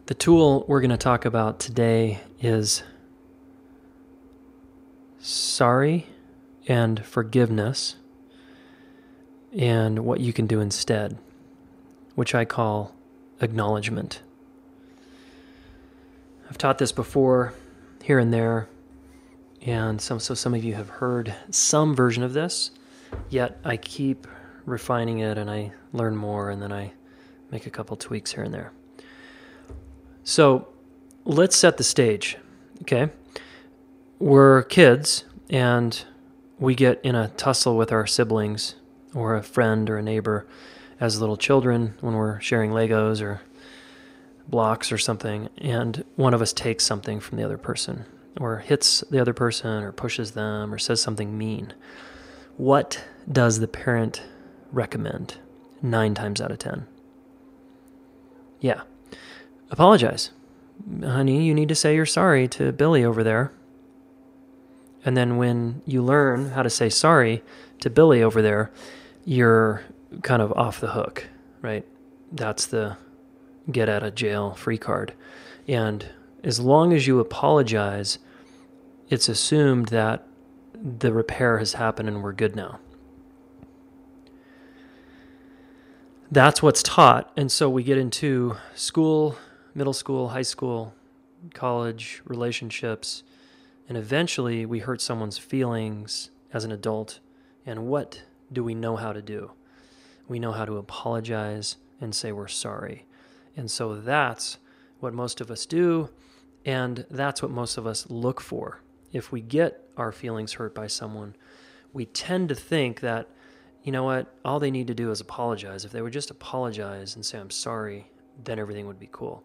The tool we're going to talk about today is sorry and forgiveness and what you can do instead, which I call acknowledgement. I've taught this before here and there, and some of you have heard some version of this, yet I keep refining it and I learn more and then I make a couple tweaks here and there. So let's set the stage, okay? We're kids and we get in a tussle with our siblings or a friend or a neighbor as little children when we're sharing Legos or blocks or something, and one of us takes something from the other person or hits the other person or pushes them or says something mean. What does the parent recommend 9 times out of 10? Yeah. Apologize. Honey, you need to say you're sorry to Billy over there. And then when you learn how to say sorry to Billy over there, you're kind of off the hook, right? That's the get out of jail free card. And as long as you apologize, it's assumed that the repair has happened and we're good now. That's what's taught. And so we get into school, middle school, high school, college, relationships, and eventually we hurt someone's feelings as an adult. And what do we know how to do? We know how to apologize and say we're sorry. And so that's what most of us do, and that's what most of us look for. If we get our feelings hurt by someone, we tend to think that, you know what, all they need to do is apologize. If they would just apologize and say, I'm sorry, then everything would be cool.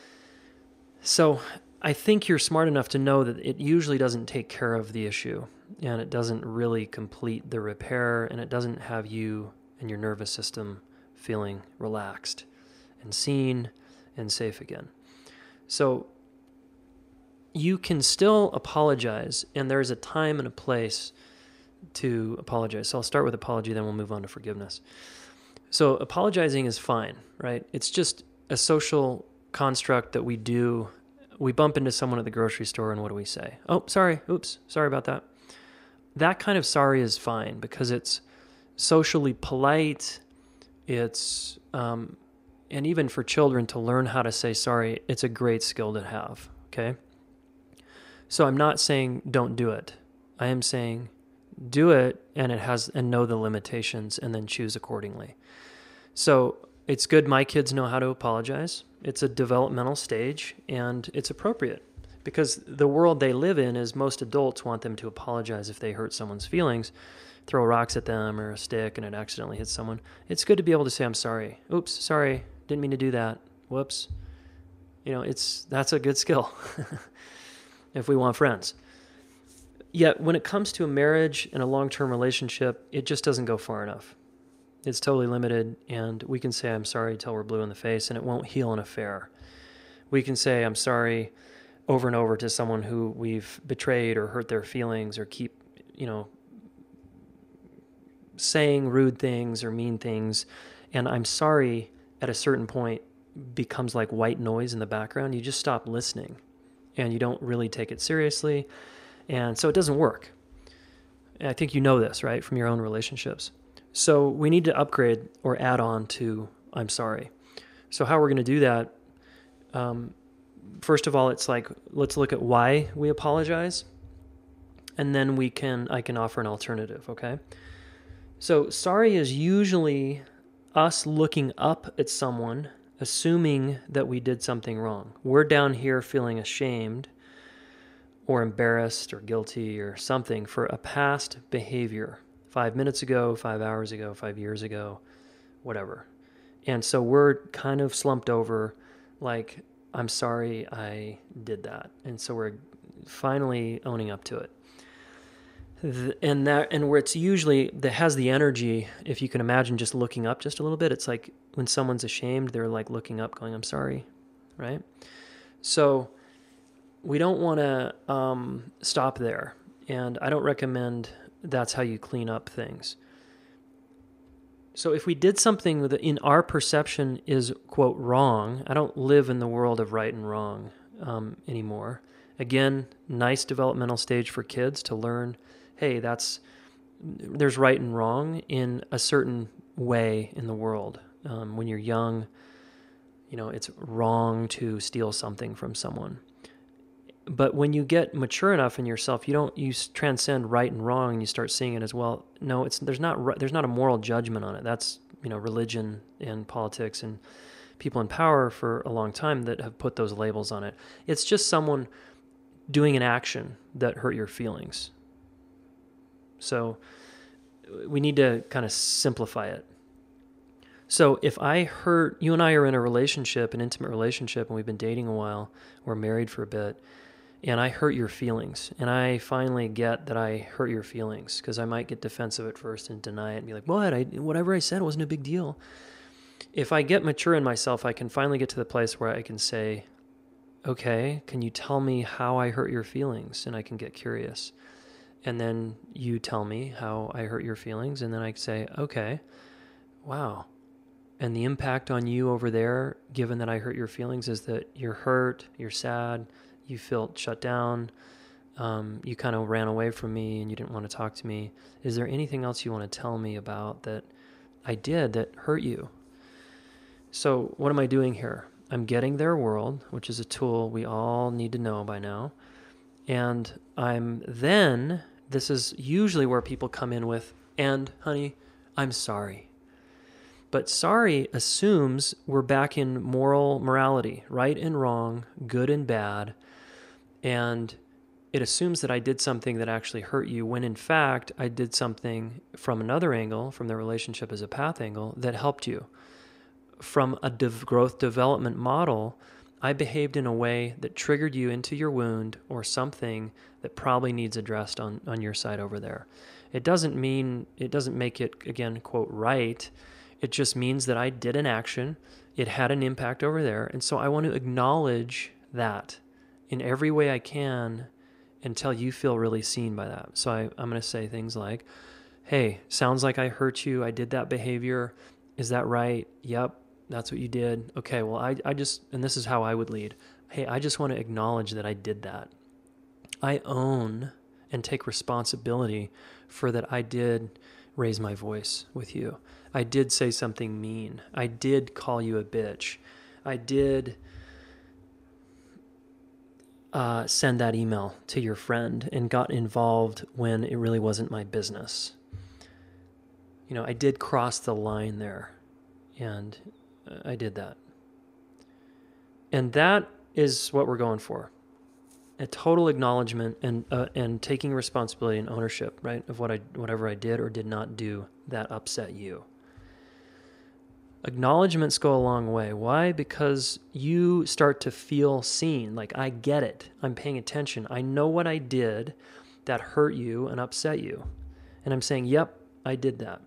So I think you're smart enough to know that it usually doesn't take care of the issue, and it doesn't really complete the repair, and it doesn't have you and your nervous system feeling relaxed and seen and safe again. So you can still apologize, and there's a time and a place to apologize. So I'll start with apology, then we'll move on to forgiveness. So apologizing is fine, right? It's just a social construct that we do. We bump into someone at the grocery store, and what do we say? Oh, sorry. Oops. Sorry about that. That kind of sorry is fine because it's socially polite. It's, and even for children to learn how to say sorry, it's a great skill to have, okay? So I'm not saying don't do it. I am saying do it and know the limitations and then choose accordingly. So it's good my kids know how to apologize. It's a developmental stage and it's appropriate because the world they live in is most adults want them to apologize if they hurt someone's feelings, throw rocks at them or a stick and it accidentally hits someone. It's good to be able to say, I'm sorry. Oops, sorry. Didn't mean to do that. Whoops. That's a good skill if we want friends. Yet when it comes to a marriage and a long-term relationship, it just doesn't go far enough. It's totally limited, and we can say I'm sorry till we're blue in the face, and it won't heal an affair. We can say I'm sorry over and over to someone who we've betrayed or hurt their feelings or keep, saying rude things or mean things, and I'm sorry at a certain point becomes like white noise in the background. You just stop listening, and you don't really take it seriously. And so it doesn't work. And I think you know this, right, from your own relationships. So we need to upgrade or add on to I'm sorry. So how we're going to do that, first of all, it's like, let's look at why we apologize. And then I can offer an alternative, okay? So sorry is usually us looking up at someone, assuming that we did something wrong. We're down here feeling ashamed or embarrassed or guilty or something for a past behavior 5 minutes ago, 5 hours ago, 5 years ago, whatever. And so we're kind of slumped over like, I'm sorry I did that. And so we're finally owning up to it. And where it's usually that has the energy, if you can imagine just looking up just a little bit, it's like when someone's ashamed, they're like looking up going, I'm sorry, right? So we don't want to stop there. And I don't recommend that's how you clean up things. So if we did something that in our perception is, quote, wrong, I don't live in the world of right and wrong anymore. Again, nice developmental stage for kids to learn, hey, there's right and wrong in a certain way in the world. When you're young, it's wrong to steal something from someone. But when you get mature enough in yourself, you transcend right and wrong, and you start seeing it as, well, no, there's not a moral judgment on it. That's, religion and politics and people in power for a long time that have put those labels on it. It's just someone doing an action that hurt your feelings. So we need to kind of simplify it. So if you and I are in a relationship, an intimate relationship, and we've been dating a while, we're married for a bit, and I hurt your feelings, and I finally get that I hurt your feelings, because I might get defensive at first and deny it and be like, whatever I said wasn't a big deal. If I get mature in myself, I can finally get to the place where I can say, okay, can you tell me how I hurt your feelings? And I can get curious. And then you tell me how I hurt your feelings, and then I say, okay, wow. And the impact on you over there, given that I hurt your feelings, is that you're hurt, you're sad, you felt shut down, you kind of ran away from me and you didn't want to talk to me. Is there anything else you want to tell me about that I did that hurt you? So what am I doing here? I'm getting their world, which is a tool we all need to know by now. And this is usually where people come in with, and honey, I'm sorry. But sorry assumes we're back in morality, right and wrong, good and bad. And it assumes that I did something that actually hurt you, when in fact I did something from another angle, from the relationship as a path angle, that helped you. From a growth development model, I behaved in a way that triggered you into your wound or something that probably needs addressed on your side over there. It doesn't make it, again, quote, right. It just means that I did an action. It had an impact over there. And so I want to acknowledge that in every way I can until you feel really seen by that. So I'm going to say things like, hey, sounds like I hurt you. I did that behavior. Is that right? Yep, that's what you did. Okay, well, I just, and this is how I would lead. Hey, I just want to acknowledge that I did that. I own and take responsibility for that. I did raise my voice with you. I did say something mean. I did call you a bitch. I did send that email to your friend and got involved when it really wasn't my business. I did cross the line there, and I did that. And that is what we're going for. A total acknowledgement and taking responsibility and ownership, right, of whatever I did or did not do that upset you. Acknowledgements go a long way. Why? Because you start to feel seen. Like, I get it. I'm paying attention. I know what I did that hurt you and upset you. And I'm saying, yep, I did that.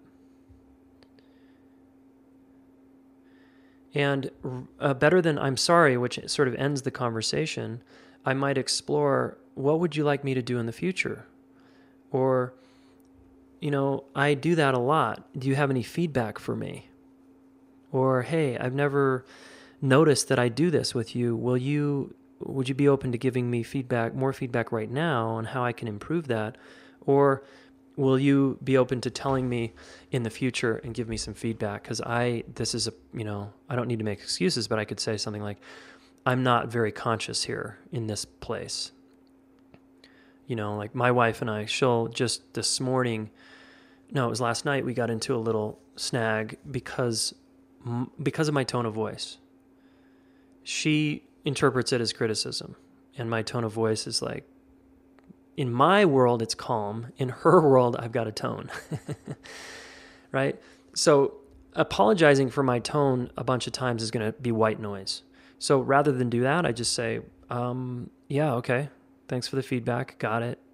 And better than I'm sorry, which sort of ends the conversation, I might explore, what would you like me to do in the future? Or, I do that a lot. Do you have any feedback for me? Or, hey, I've never noticed that I do this with you. Would you be open to giving me more feedback right now on how I can improve that? Or will you be open to telling me in the future and give me some feedback? Because I don't need to make excuses, but I could say something like, I'm not very conscious here in this place. Like my wife and I, she'll just this morning, no, it was last night, we got into a little snag because of my tone of voice. She interprets it as criticism, and my tone of voice is like, in my world, it's calm. In her world, I've got a tone, right? So apologizing for my tone a bunch of times is going to be white noise. So rather than do that, I just say, yeah, okay, thanks for the feedback, got it.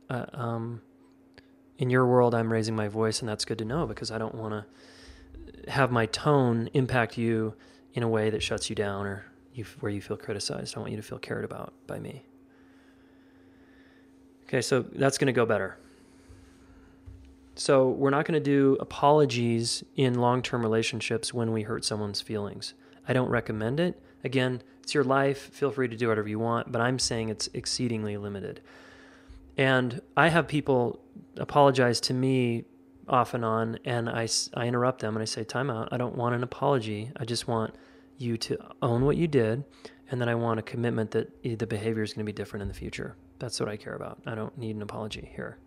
In your world, I'm raising my voice, and that's good to know, because I don't want to have my tone impact you in a way that shuts you down or where you feel criticized. I want you to feel cared about by me. Okay, so that's going to go better. So we're not going to do apologies in long-term relationships when we hurt someone's feelings. I don't recommend it. Again, it's your life. Feel free to do whatever you want, but I'm saying it's exceedingly limited. And I have people apologize to me off and on, and I interrupt them and I say, time out. I don't want an apology. I just want you to own what you did, and then I want a commitment that the behavior is going to be different in the future. That's what I care about. I don't need an apology here.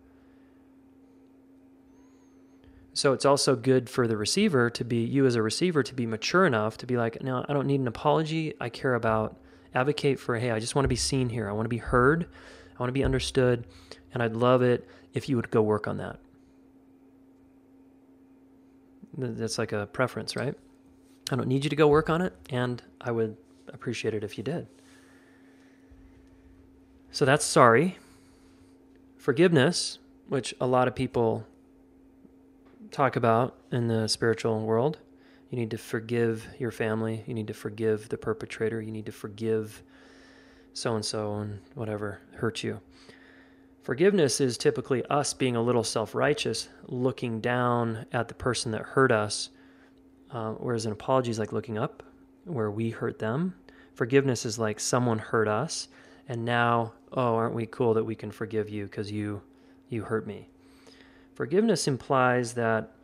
So it's also good for the receiver to be, you as a receiver, to be mature enough to be like, no, I don't need an apology. I care about, advocate for, hey, I just want to be seen here. I want to be heard. I want to be understood. And I'd love it if you would go work on that. That's like a preference, right? I don't need you to go work on it, and I would appreciate it if you did. So that's sorry. Forgiveness, which a lot of people talk about in the spiritual world. You need to forgive your family. You need to forgive the perpetrator. You need to forgive so-and-so and whatever hurt you. Forgiveness is typically us being a little self-righteous, looking down at the person that hurt us, whereas an apology is like looking up, where we hurt them. Forgiveness is like someone hurt us, and now, oh, aren't we cool that we can forgive you because you hurt me? Forgiveness implies that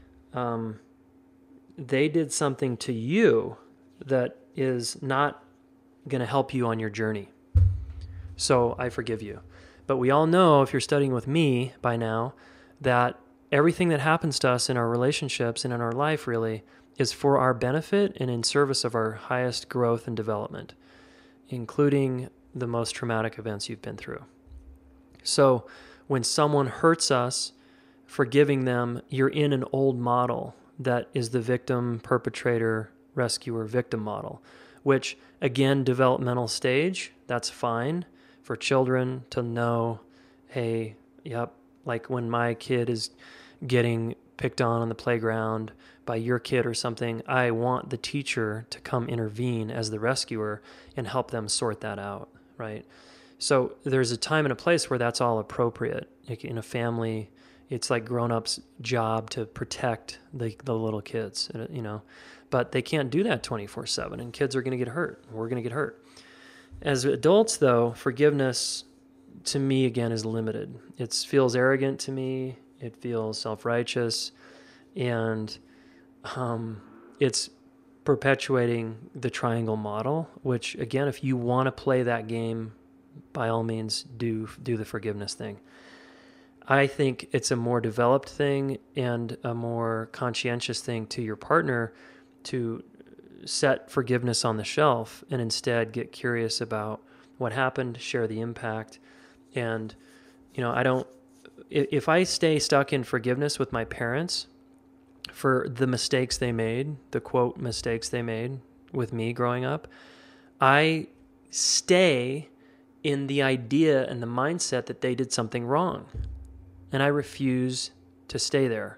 they did something to you that is not going to help you on your journey. So I forgive you. But we all know, if you're studying with me by now, that everything that happens to us in our relationships and in our life really is for our benefit and in service of our highest growth and development, including the most traumatic events you've been through. So when someone hurts us, forgiving them, you're in an old model that is the victim, perpetrator, rescuer, victim model, which, again, developmental stage, that's fine for children to know, hey, yep, like when my kid is getting picked on the playground by your kid or something, I want the teacher to come intervene as the rescuer and help them sort that out, right? So there's a time and a place where that's all appropriate. Like in a family, it's like grown-ups' job to protect the little kids, you know, but they can't do that 24/7, and kids are going to get hurt. We're going to get hurt. As adults, though, forgiveness to me, again, is limited. It feels arrogant to me. It feels self-righteous, and it's perpetuating the triangle model, which, again, if you want to play that game, by all means, do the forgiveness thing. I think it's a more developed thing and a more conscientious thing to your partner to set forgiveness on the shelf and instead get curious about what happened, share the impact. And, you know, if I stay stuck in forgiveness with my parents for the mistakes they made, the quote mistakes they made with me growing up, I stay in the idea and the mindset that they did something wrong. And I refuse to stay there.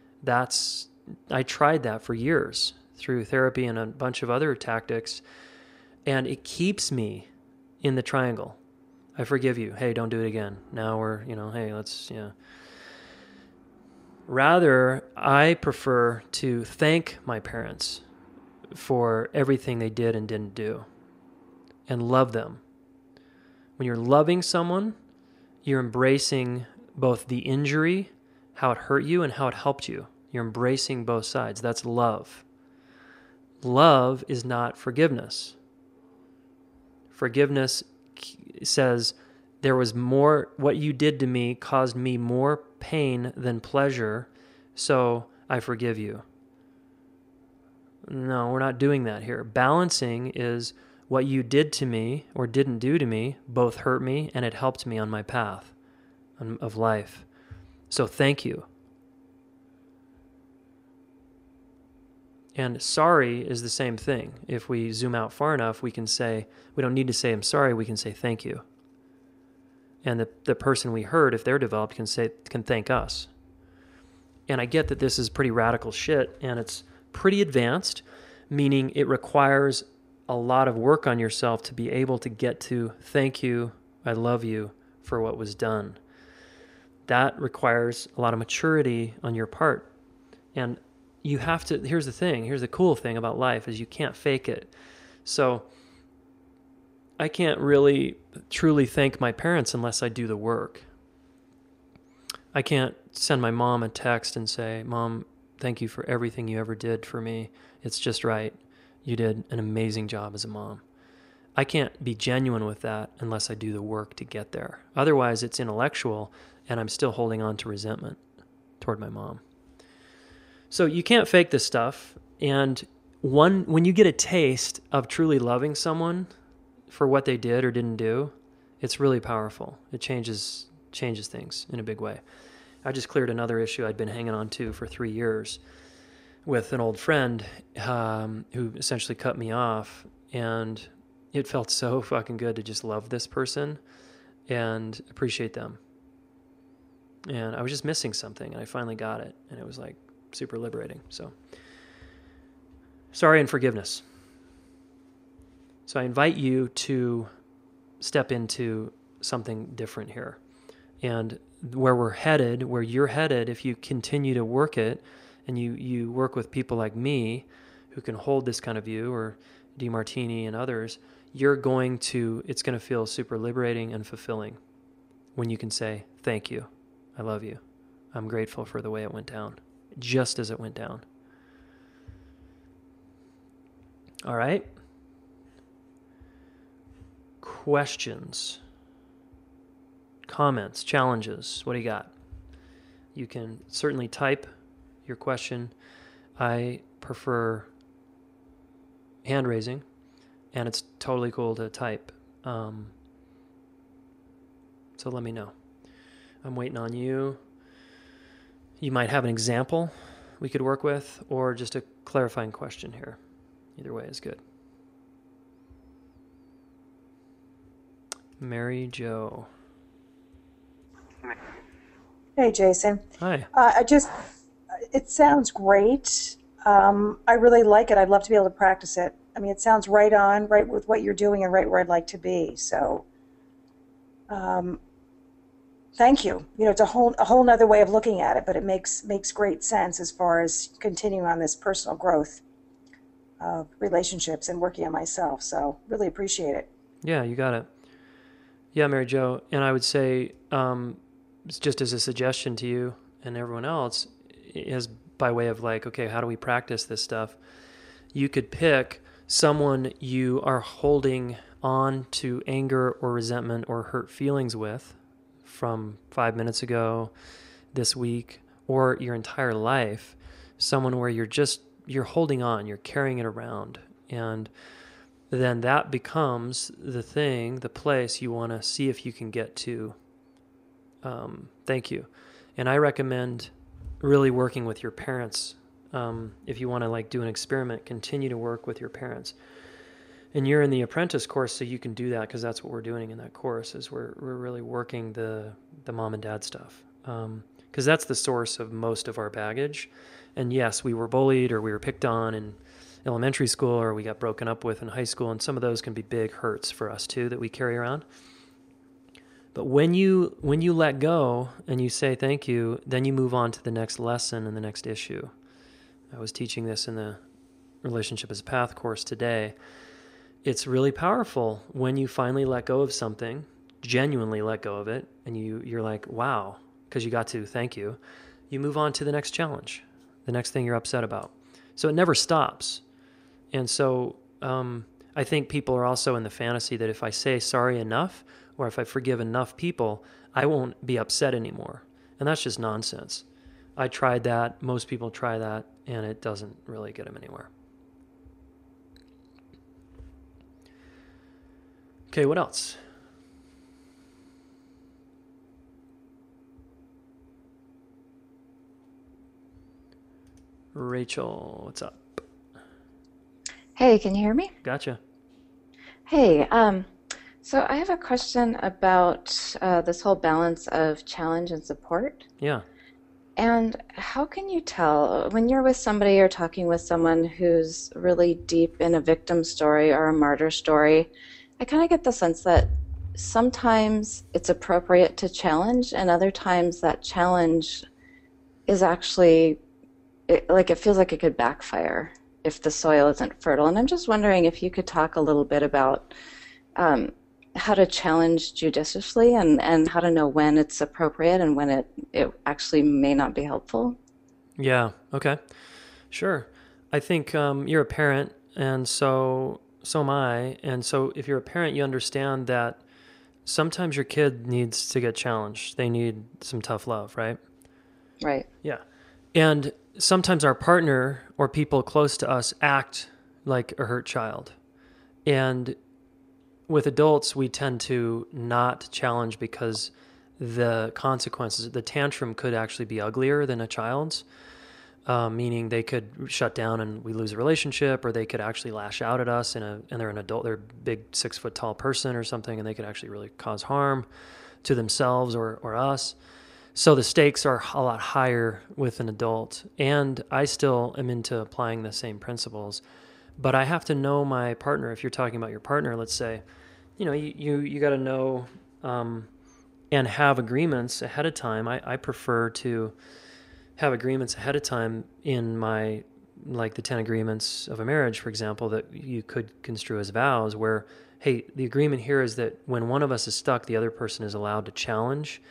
I tried that for years through therapy and a bunch of other tactics, and it keeps me in the triangle. I forgive you. Hey, don't do it again. Now we're, hey, let's, Rather, I prefer to thank my parents for everything they did and didn't do and love them. When you're loving someone, you're embracing both the injury, how it hurt you, and how it helped you. You're embracing both sides. That's love. Love is not forgiveness. Forgiveness says there was more, what you did to me caused me more pain than pleasure, so I forgive you. No, we're not doing that here. Balancing is what you did to me or didn't do to me both hurt me and it helped me on my path of life. So thank you. And sorry is the same thing. If we zoom out far enough, we don't need to say I'm sorry, we can say thank you. And the person we hurt, if they're developed, can thank us. And I get that this is pretty radical shit, and it's pretty advanced, meaning it requires a lot of work on yourself to be able to get to thank you, I love you for what was done. that requires a lot of maturity on your part. And you have to, here's the cool thing about life is you can't fake it. So I can't really truly thank my parents unless I do the work. I can't send my mom a text and say, Mom, thank you for everything you ever did for me. It's just right. You did an amazing job as a mom. I can't be genuine with that unless I do the work to get there. Otherwise, it's intellectual, and I'm still holding on to resentment toward my mom. So you can't fake this stuff. And when you get a taste of truly loving someone for what they did or didn't do, it's really powerful. It changes things in a big way. I just cleared another issue I'd been hanging on to for 3 years with an old friend who essentially cut me off, and it felt so fucking good to just love this person and appreciate them. And I was just missing something, and I finally got it, and it was like super liberating. So sorry and forgiveness. So I invite you to step into something different here. And where we're headed, where you're headed, if you continue to work it and you work with people like me who can hold this kind of view, or DeMartini and others, it's going to feel super liberating and fulfilling when you can say, thank you, I love you, I'm grateful for the way it went down, just as it went down. All right. Questions, comments, challenges, what do you got? You can certainly type your question. I prefer hand raising, and it's totally cool to type. So let me know. I'm waiting on you. You might have an example we could work with, or just a clarifying question here. Either way is good. Mary Jo. Hey, Jason. Hi. It sounds great. I really like it. I'd love to be able to practice it. I mean, it sounds right on, right with what you're doing and right where I'd like to be. So, thank you. You know, it's a whole nother way of looking at it, but it makes great sense as far as continuing on this personal growth of relationships and working on myself. So, really appreciate it. Yeah, you got it. Yeah, Mary Jo. And I would say, just as a suggestion to you and everyone else, is by way of like, okay, how do we practice this stuff? You could pick someone you are holding on to anger or resentment or hurt feelings with from 5 minutes ago, this week, or your entire life, someone where you're holding on, you're carrying it around. And then that becomes the place you want to see if you can get to. Thank you. And I recommend really working with your parents. If you want to like do an experiment, continue to work with your parents. And you're in the apprentice course, so you can do that, because that's what we're doing in that course, is we're really working the mom and dad stuff. Because that's the source of most of our baggage. And yes, we were bullied or we were picked on in elementary school, or we got broken up with in high school, and some of those can be big hurts for us too that we carry around. But when you let go and you say thank you, then you move on to the next lesson and the next issue. I was teaching this in the Relationship as a Path course today. It's really powerful when you finally let go of something, genuinely let go of it, and you're like, wow, because you got to thank you. You move on to the next challenge, the next thing you're upset about. So it never stops. And so I think people are also in the fantasy that if I say sorry enough, or if I forgive enough people, I won't be upset anymore. And that's just nonsense. I tried that. Most people try that, and it doesn't really get them anywhere. Okay, what else? Rachel, what's up? Hey, can you hear me? Gotcha. Hey, so I have a question about this whole balance of challenge and support. Yeah. And how can you tell when you're with somebody or talking with someone who's really deep in a victim story or a martyr story? I kind of get the sense that sometimes it's appropriate to challenge, and other times that challenge is actually like it feels like it could backfire if the soil isn't fertile. And I'm just wondering if you could talk a little bit about how to challenge judiciously and how to know when it's appropriate and when it actually may not be helpful. Yeah. Okay. Sure. I think you're a parent, and so am I. And so if you're a parent, you understand that sometimes your kid needs to get challenged. They need some tough love, right? Right. Yeah. And sometimes our partner or people close to us act like a hurt child. And with adults, we tend to not challenge because the consequences, the tantrum could actually be uglier than a child's, meaning they could shut down and we lose a relationship, or they could actually lash out at us and they're an adult, they're a big 6 foot tall person or something, and they could actually really cause harm to themselves or us. So the stakes are a lot higher with an adult, and I still am into applying the same principles, but I have to know my partner. If you're talking about your partner, let's say, you got to know and have agreements ahead of time. I prefer to have agreements ahead of time in my, like the 10 agreements of a marriage, for example, that you could construe as vows, where, hey, the agreement here is that when one of us is stuck, the other person is allowed to challenge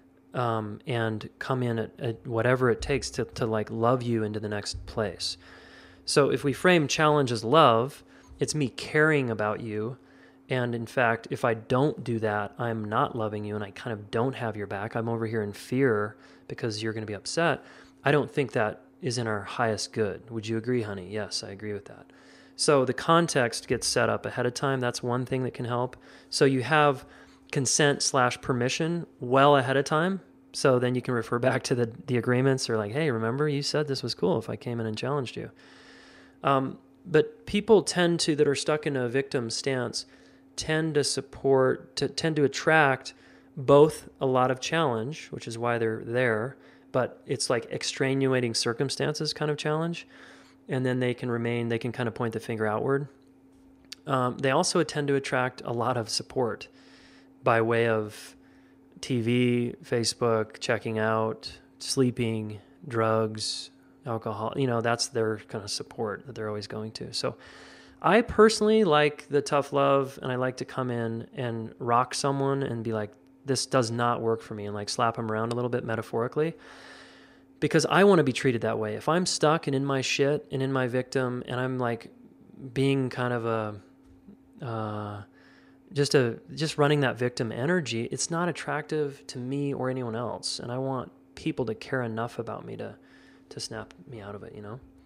and come in at whatever it takes to like love you into the next place. So if we frame challenge as love, it's me caring about you. And in fact, if I don't do that, I'm not loving you and I kind of don't have your back. I'm over here in fear because you're going to be upset. I don't think that is in our highest good. Would you agree, honey? Yes, I agree with that. So the context gets set up ahead of time. That's one thing that can help. So you have consent/permission well ahead of time. So then you can refer back to the agreements, or like, hey, remember you said this was cool if I came in and challenged you. But people that are stuck in a victim stance tend to attract both a lot of challenge, which is why they're there, but it's like extenuating circumstances kind of challenge. And then they can kind of point the finger outward. They also tend to attract a lot of support by way of TV, Facebook, checking out, sleeping, drugs, alcohol. That's their kind of support that they're always going to. So I personally like the tough love, and I like to come in and rock someone and be like, this does not work for me, and like slap them around a little bit metaphorically, because I want to be treated that way. If I'm stuck and in my shit and in my victim, and I'm like being kind of just running that victim energy, it's not attractive to me or anyone else. And I want people to care enough about me to snap me out of it,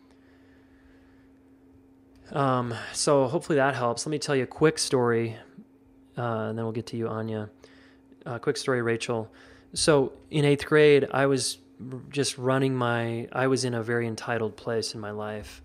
So hopefully that helps. Let me tell you a quick story, and then we'll get to you, Anya. Quick story, Rachel. So in 8th grade, I was just I was in a very entitled place in my life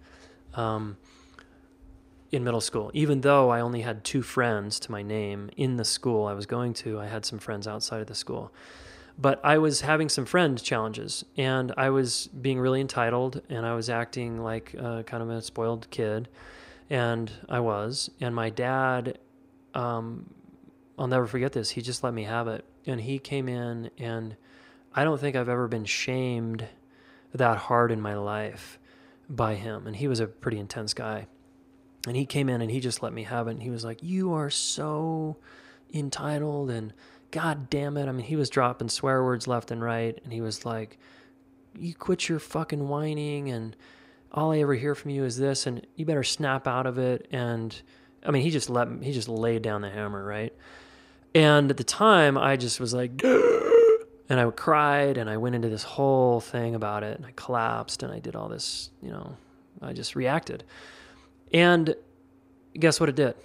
in middle school. Even though I only had 2 friends to my name in the school I was going to, I had some friends outside of the school. But I was having some friend challenges, and I was being really entitled, and I was acting like kind of a spoiled kid, and I was. And my dad, I'll never forget this, he just let me have it. And he came in, and I don't think I've ever been shamed that hard in my life by him. And he was a pretty intense guy. And he came in and he just let me have it. And he was like, you are so entitled, and God damn it. I mean, he was dropping swear words left and right. And he was like, you quit your fucking whining, and all I ever hear from you is this, and you better snap out of it. And I mean, he just laid down the hammer, right? And at the time I just was like, and I cried, and I went into this whole thing about it, and I collapsed, and I did all this, I just reacted. And guess what it did?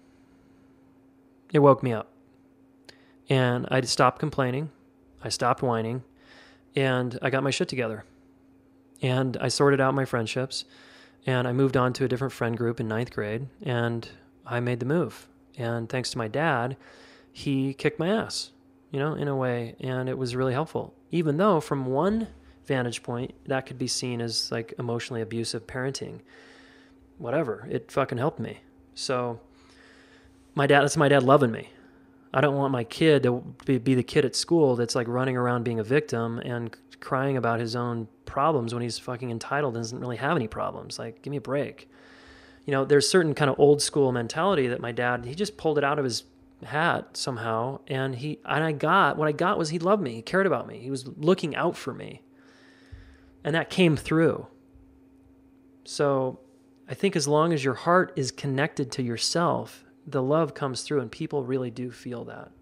It woke me up. And I stopped complaining. I stopped whining. And I got my shit together. And I sorted out my friendships. And I moved on to a different friend group in 9th grade. And I made the move. And thanks to my dad, he kicked my ass, in a way. And it was really helpful. Even though from one vantage point, that could be seen as like emotionally abusive parenting. Whatever, it fucking helped me. So that's my dad loving me. I don't want my kid to be the kid at school that's like running around being a victim and crying about his own problems when he's fucking entitled and doesn't really have any problems. Like, give me a break. You know, there's certain kind of old school mentality that my dad, he just pulled it out of his hat somehow. And what I got was he loved me. He cared about me. He was looking out for me. And that came through. So I think as long as your heart is connected to yourself, the love comes through, and people really do feel that.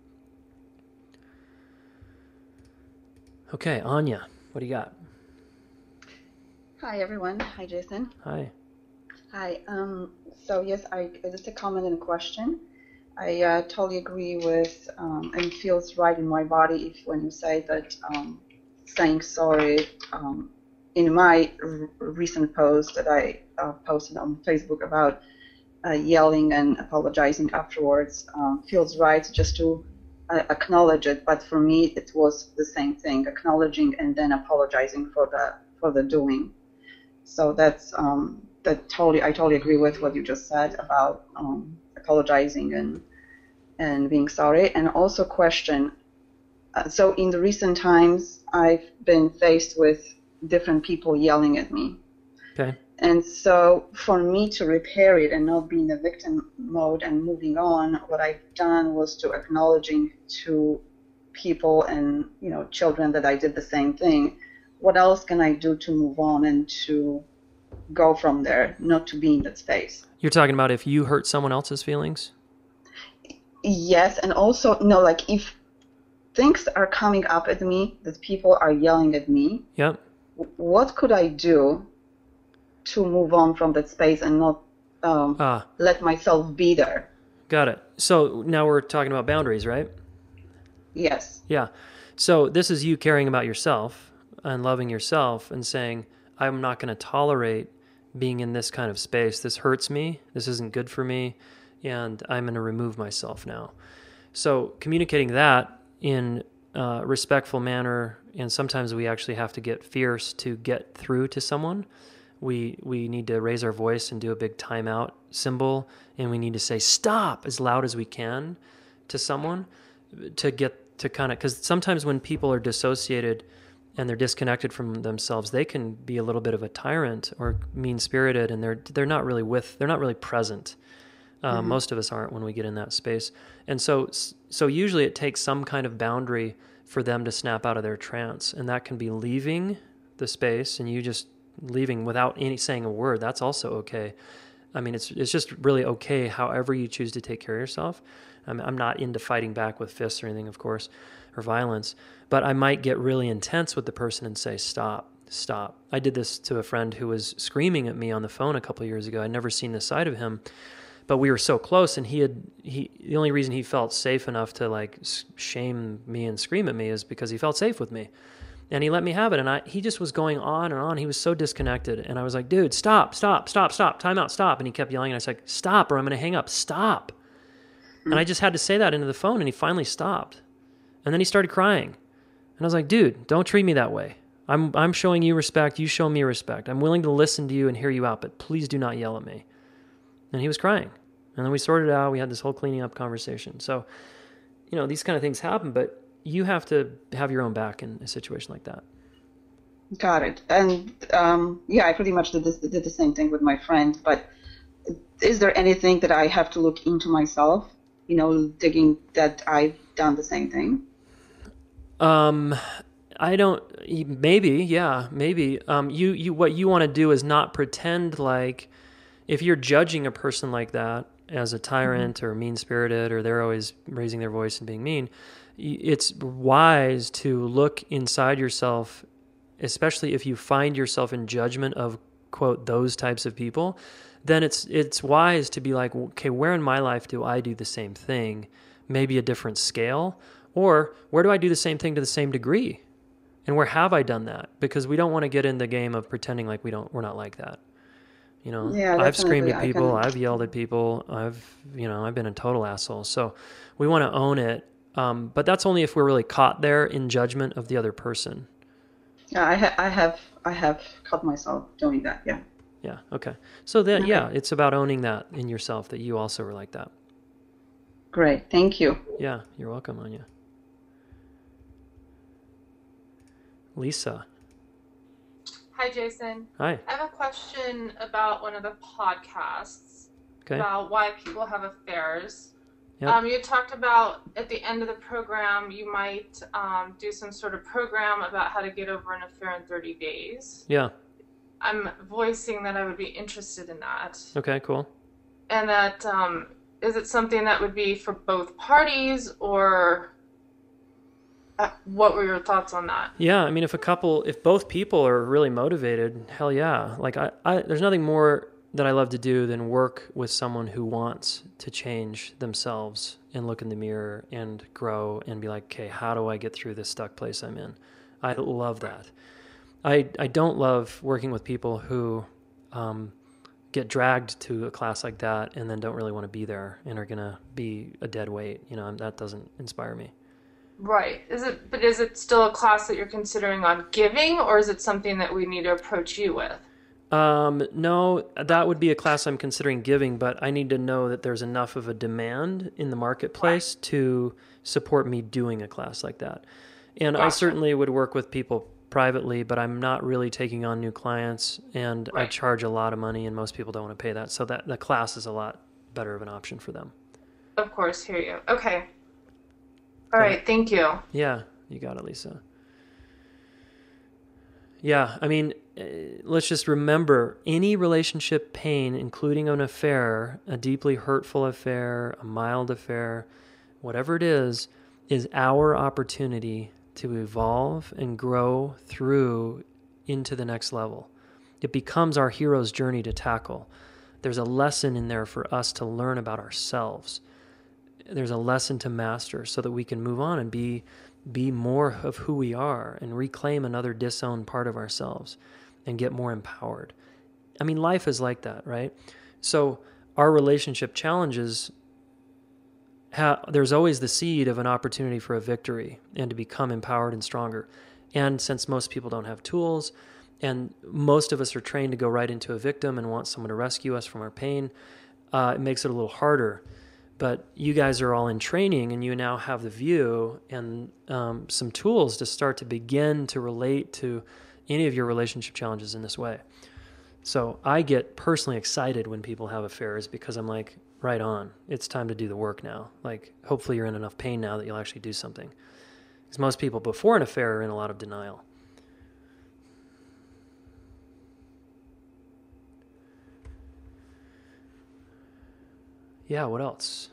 Okay, Anya, what do you got? Hi everyone. Hi Jason. Hi. Hi. So yes, just a comment and a question. I totally agree with, and it feels right in my body when you say that saying sorry. In my recent post that I posted on Facebook about yelling and apologizing afterwards, feels right just to acknowledge it. But for me, it was the same thing: acknowledging and then apologizing for the doing. So that's I totally agree with what you just said about apologizing and being sorry. And also question. So in the recent times, I've been faced with different people yelling at me. Okay. And so for me to repair it and not be in the victim mode and moving on, what I've done was to acknowledging to people and, you know, children that I did the same thing. What else can I do to move on and to go from there, not to be in that space? You're talking about if you hurt someone else's feelings? Yes, and also, no, like if things are coming up at me, that people are yelling at me, Yep. what could I do to move on from that space and not let myself be there? Got it. So now we're talking about boundaries, right? Yes. Yeah. So this is you caring about yourself and loving yourself and saying, I'm not going to tolerate being in this kind of space. This hurts me. This isn't good for me. And I'm going to remove myself now. So communicating that in a respectful manner, and sometimes we actually have to get fierce to get through to someone. We need to raise our voice and do a big timeout symbol, and we need to say stop as loud as we can to someone to get to kind of, because sometimes when people are dissociated and they're disconnected from themselves, they can be a little bit of a tyrant or mean-spirited, and they're not really present. Most of us aren't when we get in that space. And so usually it takes some kind of boundary for them to snap out of their trance. And that can be leaving the space and you just leaving without any saying a word. That's also okay. I mean, it's just really okay however you choose to take care of yourself. I'm not into fighting back with fists or anything, of course, or violence. But I might get really intense with the person and say, stop. I did this to a friend who was screaming at me on the phone a couple of years ago. I'd never seen this side of him. But we were so close, and the only reason he felt safe enough to like shame me and scream at me is because he felt safe with me, and he let me have it. And he just was going on and on. He was so disconnected, and I was like, "Dude, stop, time out, stop!" And he kept yelling, and I was like, "Stop, or I'm going to hang up. Stop!" And I just had to say that into the phone, and he finally stopped. And then he started crying, and I was like, "Dude, don't treat me that way. I'm showing you respect. You show me respect. I'm willing to listen to you and hear you out, but please do not yell at me." And he was crying. And then we sorted it out. We had this whole cleaning up conversation. So, you know, these kind of things happen, but you have to have your own back in a situation like that. Got it. And I pretty much did the same thing with my friend. But is there anything that I have to look into myself, you know, digging that I've done the same thing? I don't, maybe. You what you want to do is not pretend like, if you're judging a person like that as a tyrant or mean-spirited, or they're always raising their voice and being mean, it's wise to look inside yourself, especially if you find yourself in judgment of, quote, those types of people, then it's wise to be like, okay, where in my life do I do the same thing? Maybe a different scale, or where do I do the same thing to the same degree? And where have I done that? Because we don't want to get in the game of pretending like we're not like that. You know, Yeah, I've screamed at people, I I've yelled at people, I've been a total asshole. So we want to own it. But that's only if we're really caught there in judgment of the other person. Yeah, I have caught myself doing that. Yeah. Yeah. Okay. So then, Okay. yeah, it's about owning that in yourself, that you also were like that. Great. Thank you. Yeah, you're welcome, Anya. Lisa. Hi, Jason. Hi. I have a question about one of the podcasts Okay. about why people have affairs. Yep. You talked about at the end of the program, you might do some sort of program about how to get over an affair in 30 days. Yeah. I'm voicing that I would be interested in that. Okay, cool. And that, is it something that would be for both parties, or what were your thoughts on that? Yeah, I mean, if both people are really motivated, hell yeah. Like there's nothing more that I love to do than work with someone who wants to change themselves and look in the mirror and grow and be like, okay, how do I get through this stuck place I'm in? I love that. I don't love working with people who get dragged to a class like that and then don't really want to be there and are going to be a dead weight. That doesn't inspire me. Right. Is it still a class that you're considering on giving, or is it something that we need to approach you with? No, that would be a class I'm considering giving, but I need to know that there's enough of a demand in the marketplace to support me doing a class like that. And I certainly would work with people privately, but I'm not really taking on new clients, and I charge a lot of money, and most people don't want to pay that. So that the class is a lot better of an option for them. Of course, hear you. Okay. All right, thank you. Yeah, you got it, Lisa. Yeah, I mean, let's just remember any relationship pain, including an affair, a deeply hurtful affair, a mild affair, whatever it is our opportunity to evolve and grow through into the next level. It becomes our hero's journey to tackle. There's a lesson in there for us to learn about ourselves. There's a lesson to master so that we can move on and be more of who we are and reclaim another disowned part of ourselves and get more empowered. I mean, life is like that, right? So our relationship challenges, there's always the seed of an opportunity for a victory and to become empowered and stronger. And since most people don't have tools, and most of us are trained to go right into a victim and want someone to rescue us from our pain, it makes it a little harder. But you guys are all in training, and you now have the view and some tools to start to begin to relate to any of your relationship challenges in this way. So I get personally excited when people have affairs because I'm like, right on, it's time to do the work now. Like, hopefully you're in enough pain now that you'll actually do something. Because most people before an affair are in a lot of denial. Yeah, what else?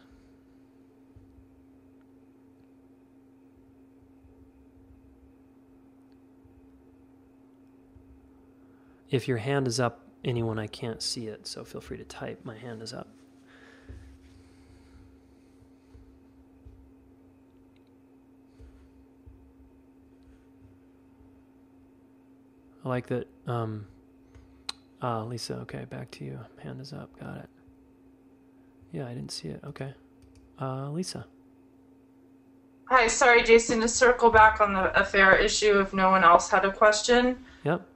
If your hand is up, anyone, I can't see it, so feel free to type. My hand is up. I like that. Lisa, okay, back to you. Hand is up. Got it. Yeah, I didn't see it. Okay. Lisa. Hi, sorry, Jason, to circle back on the affair issue if no one else had a question. Yep.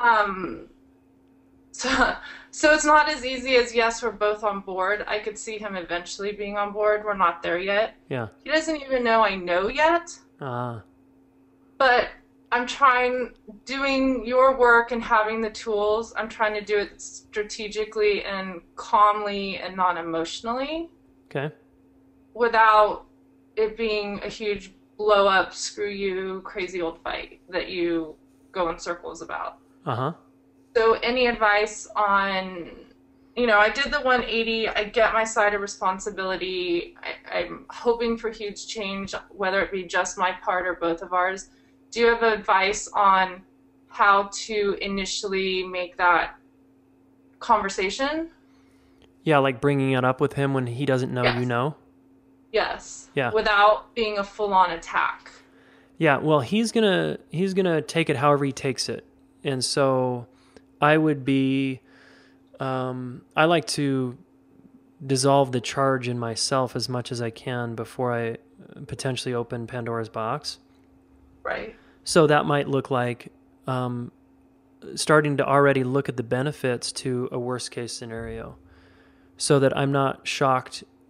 So it's not as easy as, yes, we're both on board. I could see him eventually being on board. We're not there yet. Yeah. He doesn't even know I know yet. But I'm doing your work and having the tools, I'm trying to do it strategically and calmly and non-emotionally. Okay. Without it being a huge blow up, screw you, crazy old fight that you go in circles about. Uh-huh. So any advice on, I did the 180, I get my side of responsibility, I'm hoping for huge change, whether it be just my part or both of ours. Do you have advice on how to initially make that conversation? Yeah, like bringing it up with him when he doesn't know you know? Yes. Yeah. Without being a full-on attack. Yeah, well, he's gonna take it however he takes it. And so I would be, I like to dissolve the charge in myself as much as I can before I potentially open Pandora's box. Right. So that might look like starting to already look at the benefits to a worst case scenario so that I'm not shocked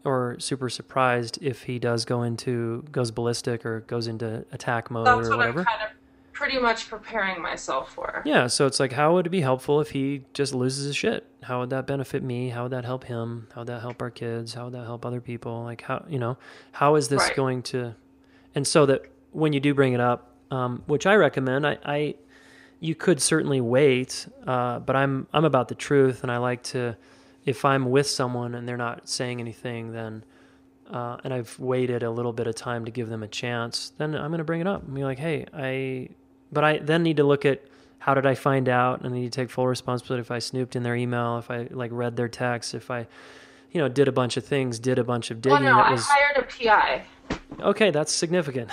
or super surprised if he goes ballistic or goes into attack mode That's or what whatever. I'm kind of pretty much preparing myself for. Yeah, so it's like, how would it be helpful if he just loses his shit? How would that benefit me? How would that help him? How would that help our kids? How would that help other people? Like, how is this Right. going to? And so that when you do bring it up, which I recommend, you could certainly wait, but I'm about the truth, and I like to, if I'm with someone and they're not saying anything, then and I've waited a little bit of time to give them a chance, then I'm going to bring it up and be like, hey, but I then need to look at how did I find out, and I need to take full responsibility if I snooped in their email, if I like read their text, if I, did a bunch of things, did a bunch of Oh digging. no, That I was hired a PI. okay. That's significant.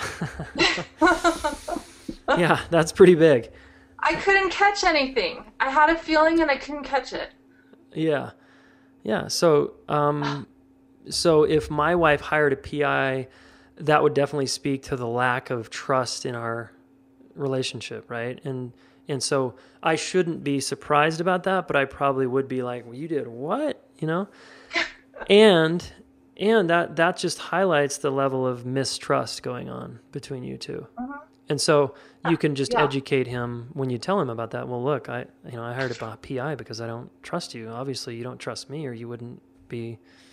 Yeah, that's pretty big. I couldn't catch anything. I had a feeling and I couldn't catch it. Yeah. Yeah. So, so if my wife hired a PI, that would definitely speak to the lack of trust in our relationship, right? And so I shouldn't be surprised about that, but I probably would be like, well, you did what? And that just highlights the level of mistrust going on between you two. And so you can just educate him when you tell him about that. Well, look, I hired a PI because I don't trust you. Obviously, you don't trust me, or you wouldn't be,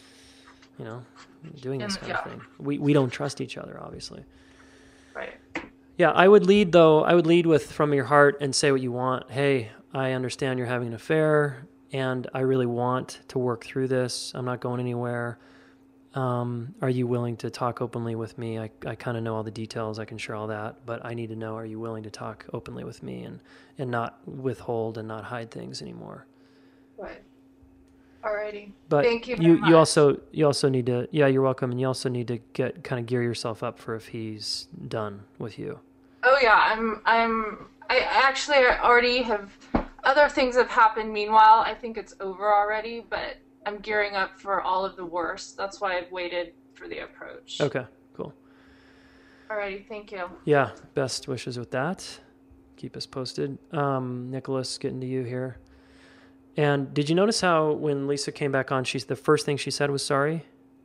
doing this kind of thing. We don't trust each other, obviously. Right. Yeah, I would lead with from your heart and say what you want. Hey, I understand you're having an affair, and I really want to work through this. I'm not going anywhere. Are you willing to talk openly with me? I kind of know all the details. I can share all that, but I need to know, are you willing to talk openly with me and not withhold and not hide things anymore? Right. Alrighty. But thank you very much. you also need to, yeah, you're welcome. And you also need to gear yourself up for if he's done with you. Oh yeah, I actually already have, other things have happened meanwhile. I think it's over already, but I'm gearing up for all of the worst. That's why I've waited for the approach. Okay, cool. Alrighty, thank you. Yeah, best wishes with that. Keep us posted. Nicholas, getting to you here. And did you notice how when Lisa came back on, the first thing she said was sorry?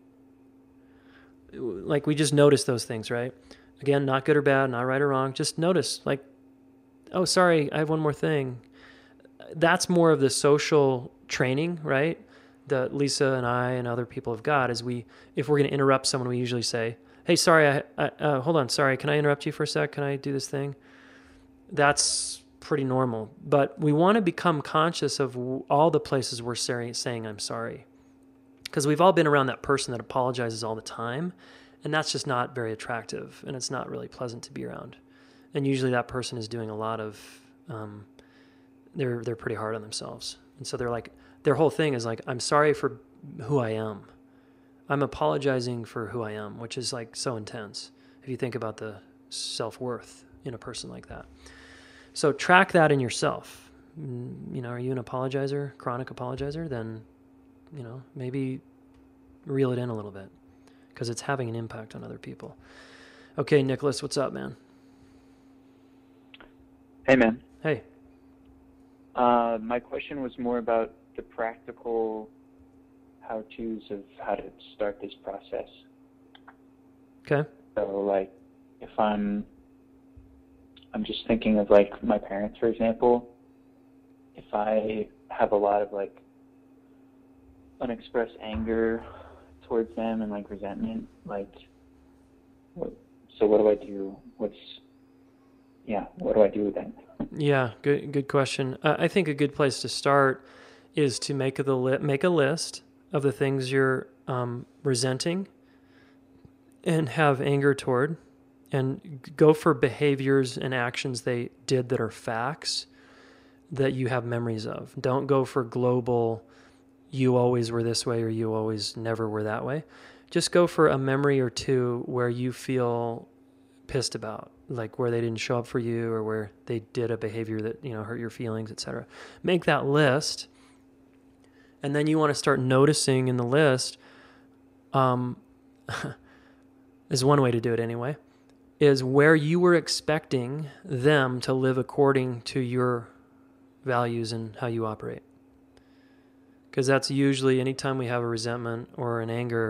Like, we just noticed those things, right? Again, not good or bad, not right or wrong. Just notice, like, oh, sorry, I have one more thing. That's more of the social training, right? That Lisa and I and other people have got is if we're going to interrupt someone, we usually say, hey, sorry, hold on, sorry, can I interrupt you for a sec? Can I do this thing? That's pretty normal. But we want to become conscious of all the places we're saying I'm sorry. Because we've all been around that person that apologizes all the time, and that's just not very attractive, and it's not really pleasant to be around. And usually that person is doing a lot of, they're pretty hard on themselves. And so they're like, their whole thing is like, I'm sorry for who I am. I'm apologizing for who I am, which is like so intense if you think about the self-worth in a person like that. So track that in yourself. Are you an apologizer, chronic apologizer? Then, maybe reel it in a little bit because it's having an impact on other people. Okay, Nicholas, what's up, man? Hey, man. Hey. My question was more about the practical how-tos of how to start this process. Okay. So, like, if I'm just thinking of, like, my parents, for example. If I have a lot of, like, unexpressed anger towards them and, like, resentment, like, so what do I do? What do I do with that? Yeah, good question. I think a good place to start is to make a list of the things you're resenting and have anger toward, and go for behaviors and actions they did that are facts that you have memories of. Don't go for global, you always were this way or you always never were that way. Just go for a memory or two where you feel pissed about, like where they didn't show up for you or where they did a behavior that, hurt your feelings, etc. Make that list. And then you want to start noticing in the list, is one way to do it anyway, is where you were expecting them to live according to your values and how you operate. Because that's usually anytime we have a resentment or an anger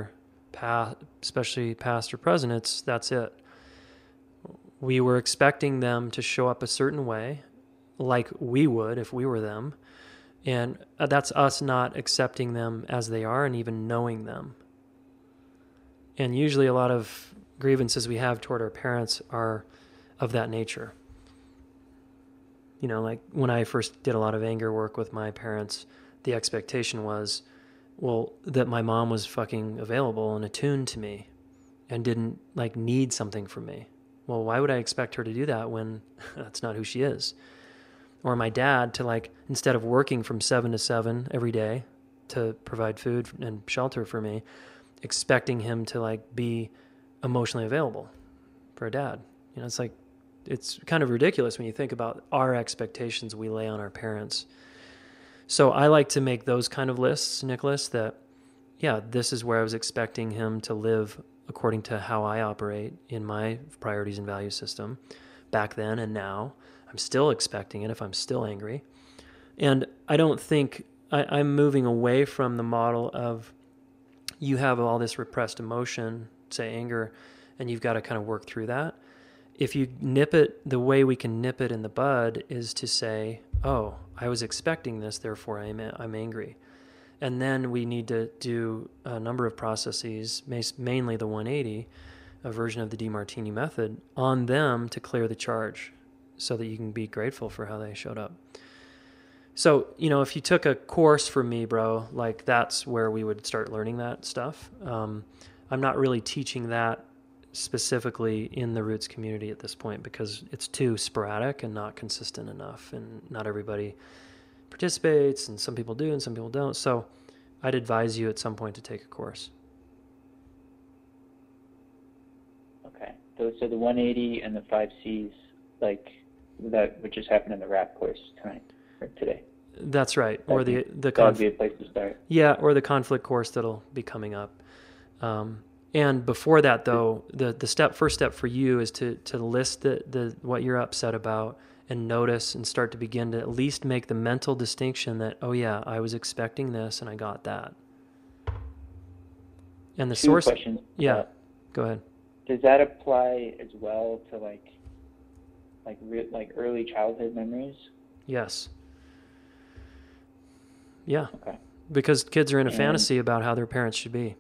especially past or present, that's it. We were expecting them to show up a certain way, like we would if we were them. And that's us not accepting them as they are and even knowing them. And usually a lot of grievances we have toward our parents are of that nature. You know, like when I first did a lot of anger work with my parents, the expectation was, well, that my mom was fucking available and attuned to me and didn't like need something from me. Well, why would I expect her to do that when that's not who she is? Or my dad to like, instead of working from 7 to 7 every day to provide food and shelter for me, expecting him to like be emotionally available for a dad. You know, it's like, it's kind of ridiculous when you think about our expectations we lay on our parents. So I like to make those kind of lists, Nicholas, that, yeah, this is where I was expecting him to live according to how I operate in my priorities and value system back then and now. I'm still expecting it if I'm still angry. And I don't think I'm moving away from the model of you have all this repressed emotion, say anger, and you've got to kind of work through that. If you nip it, the way we can nip it in the bud is to say, oh, I was expecting this, therefore I'm angry. And then we need to do a number of processes, mainly the 180, a version of the DeMartini method, on them to clear the charge so that you can be grateful for how they showed up. So, you know, if you took a course from me, bro, like that's where we would start learning that stuff. I'm not really teaching that specifically in the Roots community at this point because it's too sporadic and not consistent enough, and not everybody participates, and some people do and some people don't. So I'd advise you at some point to take a course. Okay. So the 180 and the 5 Cs, like that would just happen in the RAP course tonight or today. That's right. Or the that would be a place to start. Yeah, or the conflict course that'll be coming up. And before that, though, the first step for you is to list the what you're upset about and notice and start to begin to at least make the mental distinction that, oh yeah, I was expecting this and I got that. And the Two source. questions. Yeah, go ahead. Does that apply as well to like early childhood memories? Yes. Yeah. Okay. Because kids are in a fantasy about how their parents should be.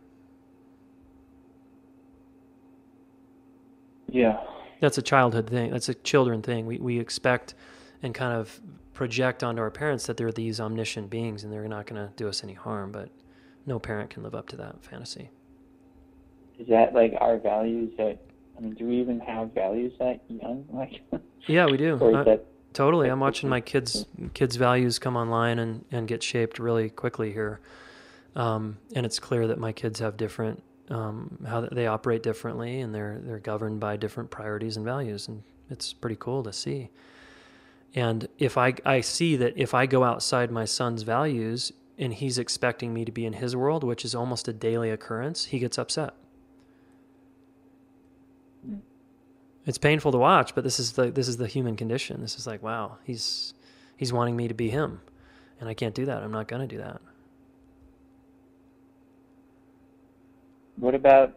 Yeah. That's a childhood thing. That's a children thing. We expect and kind of project onto our parents that they're these omniscient beings and they're not going to do us any harm, but no parent can live up to that fantasy. Is that like our values do we even have values that young? Like, yeah, we do. Or is that totally. I'm watching my kids' values come online and get shaped really quickly here. And it's clear that my kids have different, how they operate differently, and they're governed by different priorities and values. And it's pretty cool to see. And if I see that if I go outside my son's values and he's expecting me to be in his world, which is almost a daily occurrence, he gets upset. It's painful to watch, but this is the human condition. This is like, wow, he's wanting me to be him, and I can't do that. I'm not going to do that. What about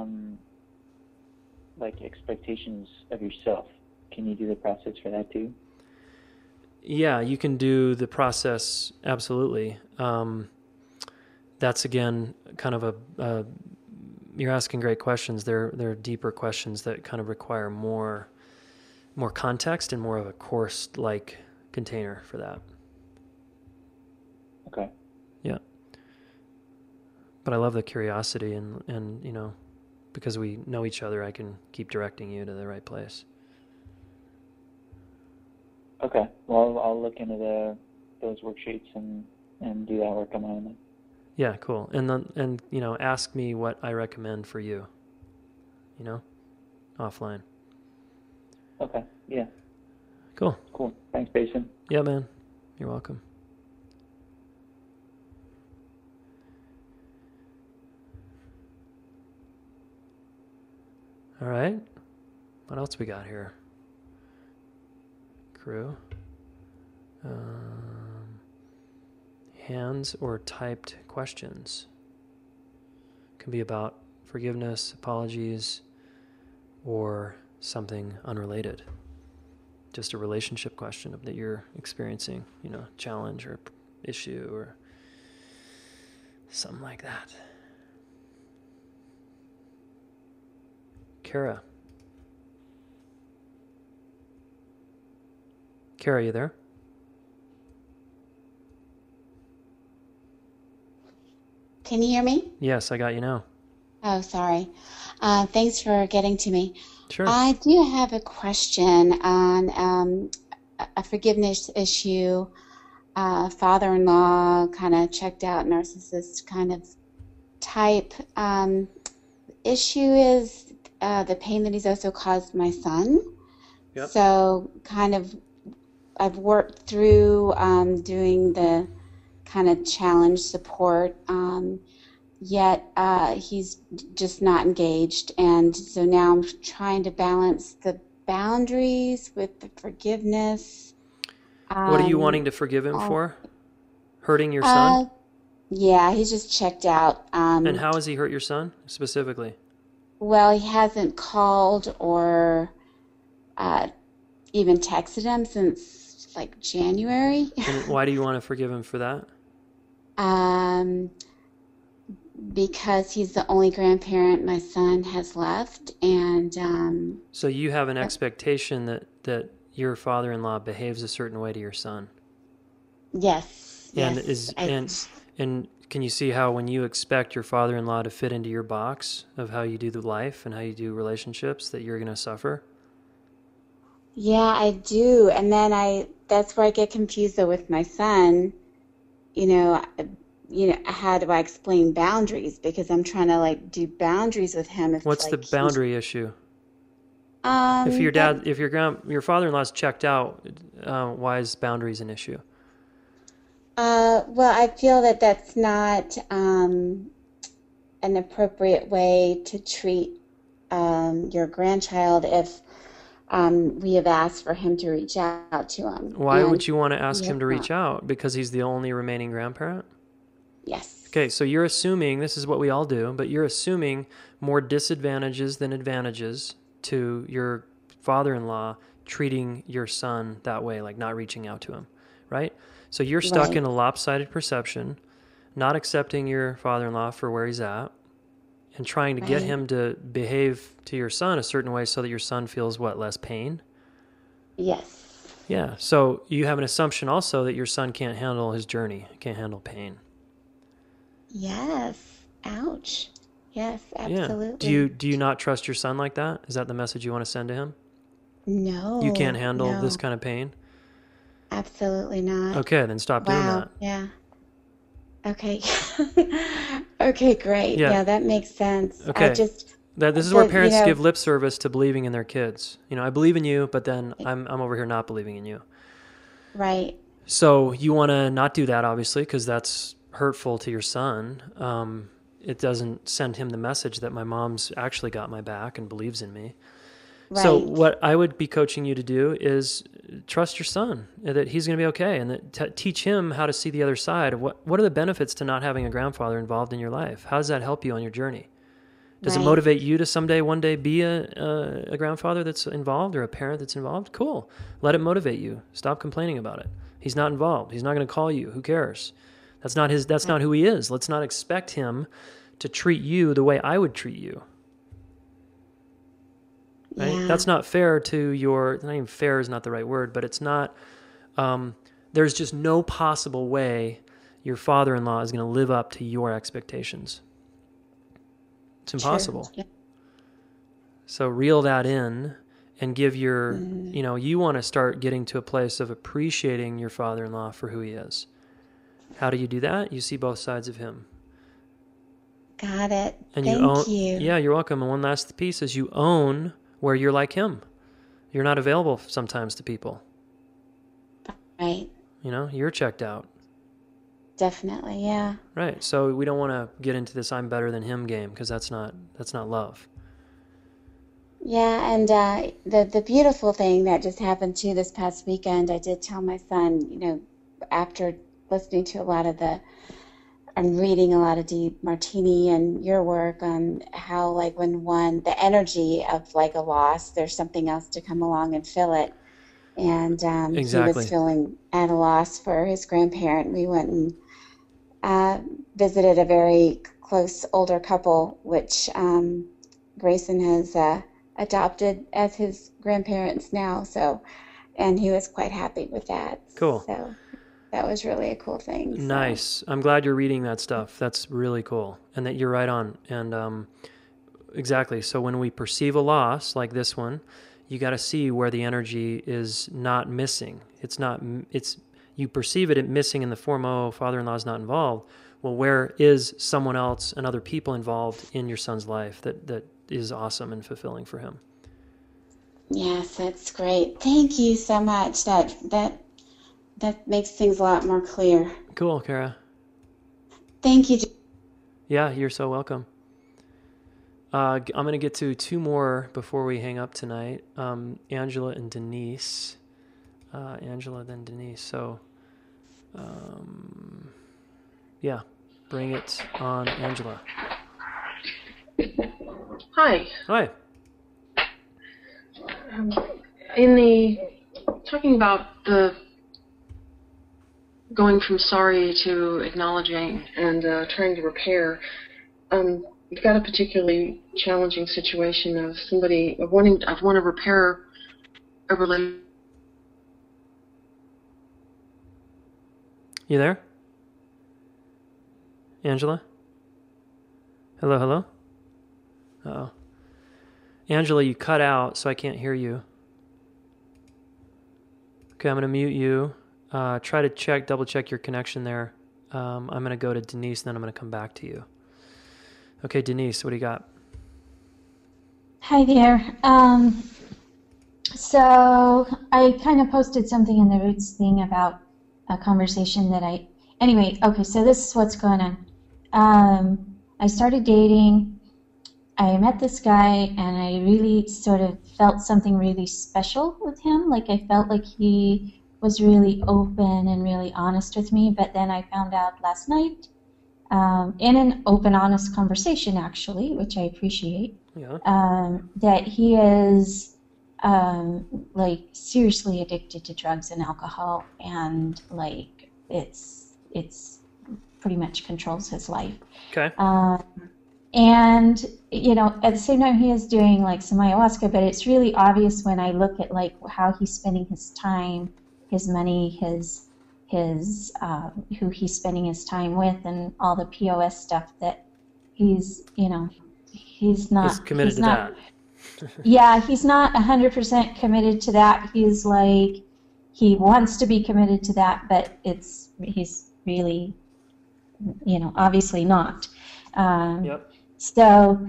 like expectations of yourself? Can you do the process for that too? Yeah, you can do the process, absolutely. That's again kind of a you're asking great questions. They're deeper questions that kind of require more context and more of a course-like container for that. Okay. Yeah. But I love the curiosity and you know, because we know each other, I can keep directing you to the right place. Okay. Well, I'll look into those worksheets and do that work on my own. Yeah, cool. And you know, ask me what I recommend for you. You know, offline. Okay. Yeah. Cool. Cool. Thanks, Basin. Yeah, man. You're welcome. All right. What else we got here? Crew. Hands or typed questions. Can be about forgiveness, apologies, or something unrelated? Just a relationship question that you're experiencing, challenge or issue or something like that. Kara, are you there? Can you hear me? Yes, I got you now. Oh, sorry. Thanks for getting to me. Sure. I do have a question on a forgiveness issue. Father-in-law kind of checked out, narcissist kind of type. Issue is the pain that he's also caused my son. Yep. So kind of I've worked through doing the kind of challenge support, yet he's just not engaged. And so now I'm trying to balance the boundaries with the forgiveness. What are you wanting to forgive him for? Hurting your son? Yeah, he's just checked out. And how has he hurt your son specifically? Well, he hasn't called or even texted him since like January. And why do you want to forgive him for that? Because he's the only grandparent my son has left, and so you have an expectation that your father-in-law behaves a certain way to your son. Yes. And yes, and can you see how when you expect your father-in-law to fit into your box of how you do the life and how you do relationships, that you're going to suffer? Yeah, I do. And then that's where I get confused though with my son. How do I explain boundaries? Because I'm trying to like do boundaries with him. What's the boundary issue? If your father-in-law's checked out, why is boundaries an issue? Well, I feel that that's not an appropriate way to treat your grandchild if we have asked for him to reach out to him. Why would you want to ask him to reach out? Because he's the only remaining grandparent? Yes. Okay, so you're assuming, this is what we all do, but you're assuming more disadvantages than advantages to your father-in-law treating your son that way, like not reaching out to him, right? So you're stuck Right. in a lopsided perception, not accepting your father-in-law for where he's at, and trying to get Right. him to behave to your son a certain way so that your son feels less pain? Yes. Yeah, so you have an assumption also that your son can't handle his journey, can't handle pain. Yes. Ouch. Yes, Yeah. absolutely. Do you not trust your son like that? Is that the message you want to send to him? No. You can't handle no, this kind of pain? Absolutely not. Okay, then stop doing Wow. that. Yeah. Okay. Okay, great. Yeah. Yeah, that makes sense. Okay. This This is where parents give lip service to believing in their kids. I believe in you, but then I'm over here not believing in you. Right. So you want to not do that, obviously, because that's hurtful to your son. It doesn't send him the message that my mom's actually got my back and believes in me. So Right. what I would be coaching you to do is trust your son, that he's going to be okay, and that teach him how to see the other side. What are the benefits to not having a grandfather involved in your life? How does that help you on your journey? Does it Right. motivate you to one day be a grandfather that's involved or a parent that's involved? Cool. Let it motivate you. Stop complaining about it. He's not involved. He's not going to call you. Who cares? That's not who he is. Let's not expect him to treat you the way I would treat you. Right? Yeah. That's not fair not even fair is not the right word, but it's not, there's just no possible way your father-in-law is going to live up to your expectations. It's impossible. Yeah. So reel that in and give you want to start getting to a place of appreciating your father-in-law for who he is. How do you do that? You see both sides of him. Got it. And Thank you. Yeah, you're welcome. And one last piece is you own where you're like him. You're not available sometimes to people. Right. You're checked out. Definitely. Yeah. Right. So we don't want to get into this I'm better than him game, because that's not love. Yeah. And the beautiful thing that just happened too this past weekend, I did tell my son, after listening to a lot of the I'm reading a lot of DeMartini and your work on how, like, the energy of like a loss, there's something else to come along and fill it. And he Exactly. was feeling at a loss for his grandparent. We went and visited a very close older couple, which Grayson has adopted as his grandparents now. So, and he was quite happy with that. Cool. So that was really a cool thing. So. Nice. I'm glad you're reading that stuff. That's really cool. And that you're right on. And exactly. So when we perceive a loss like this one, you got to see where the energy is not missing. You perceive it missing in the form, oh, father-in-law's not involved. Well, where is someone else and other people involved in your son's life that is awesome and fulfilling for him? Yes, that's great. Thank you so much. That makes things a lot more clear. Cool, Kara. Thank you. Yeah, you're so welcome. I'm going to get to two more before we hang up tonight. Angela and Denise. Angela, then Denise. So, yeah, bring it on, Angela. Hi. Hi. Talking about the going from sorry to acknowledging and trying to repair, you've got a particularly challenging situation of somebody wanting to repair a relationship. You there? Angela? Hello? Uh-oh. Angela, you cut out, so I can't hear you. Okay, I'm going to mute you. Try to double check your connection there. I'm going to go to Denise, and then I'm going to come back to you. Okay, Denise, what do you got? Hi there. So I kind of posted something in the Roots thing about a conversation that anyway, okay, so this is what's going on. I started dating. I met this guy, and I really sort of felt something really special with him. Like, I felt like he was really open and really honest with me. But then I found out last night, in an open, honest conversation, actually, which I appreciate, that he is like seriously addicted to drugs and alcohol, and like it's pretty much controls his life. Okay. And at the same time he is doing like some ayahuasca, but it's really obvious when I look at like how he's spending his time, his money, his who he's spending his time with, and all the POS stuff, that he's not committed to that. Yeah, he's not 100% committed to that. He's like, he wants to be committed to that, but he's really, obviously not. Yep. So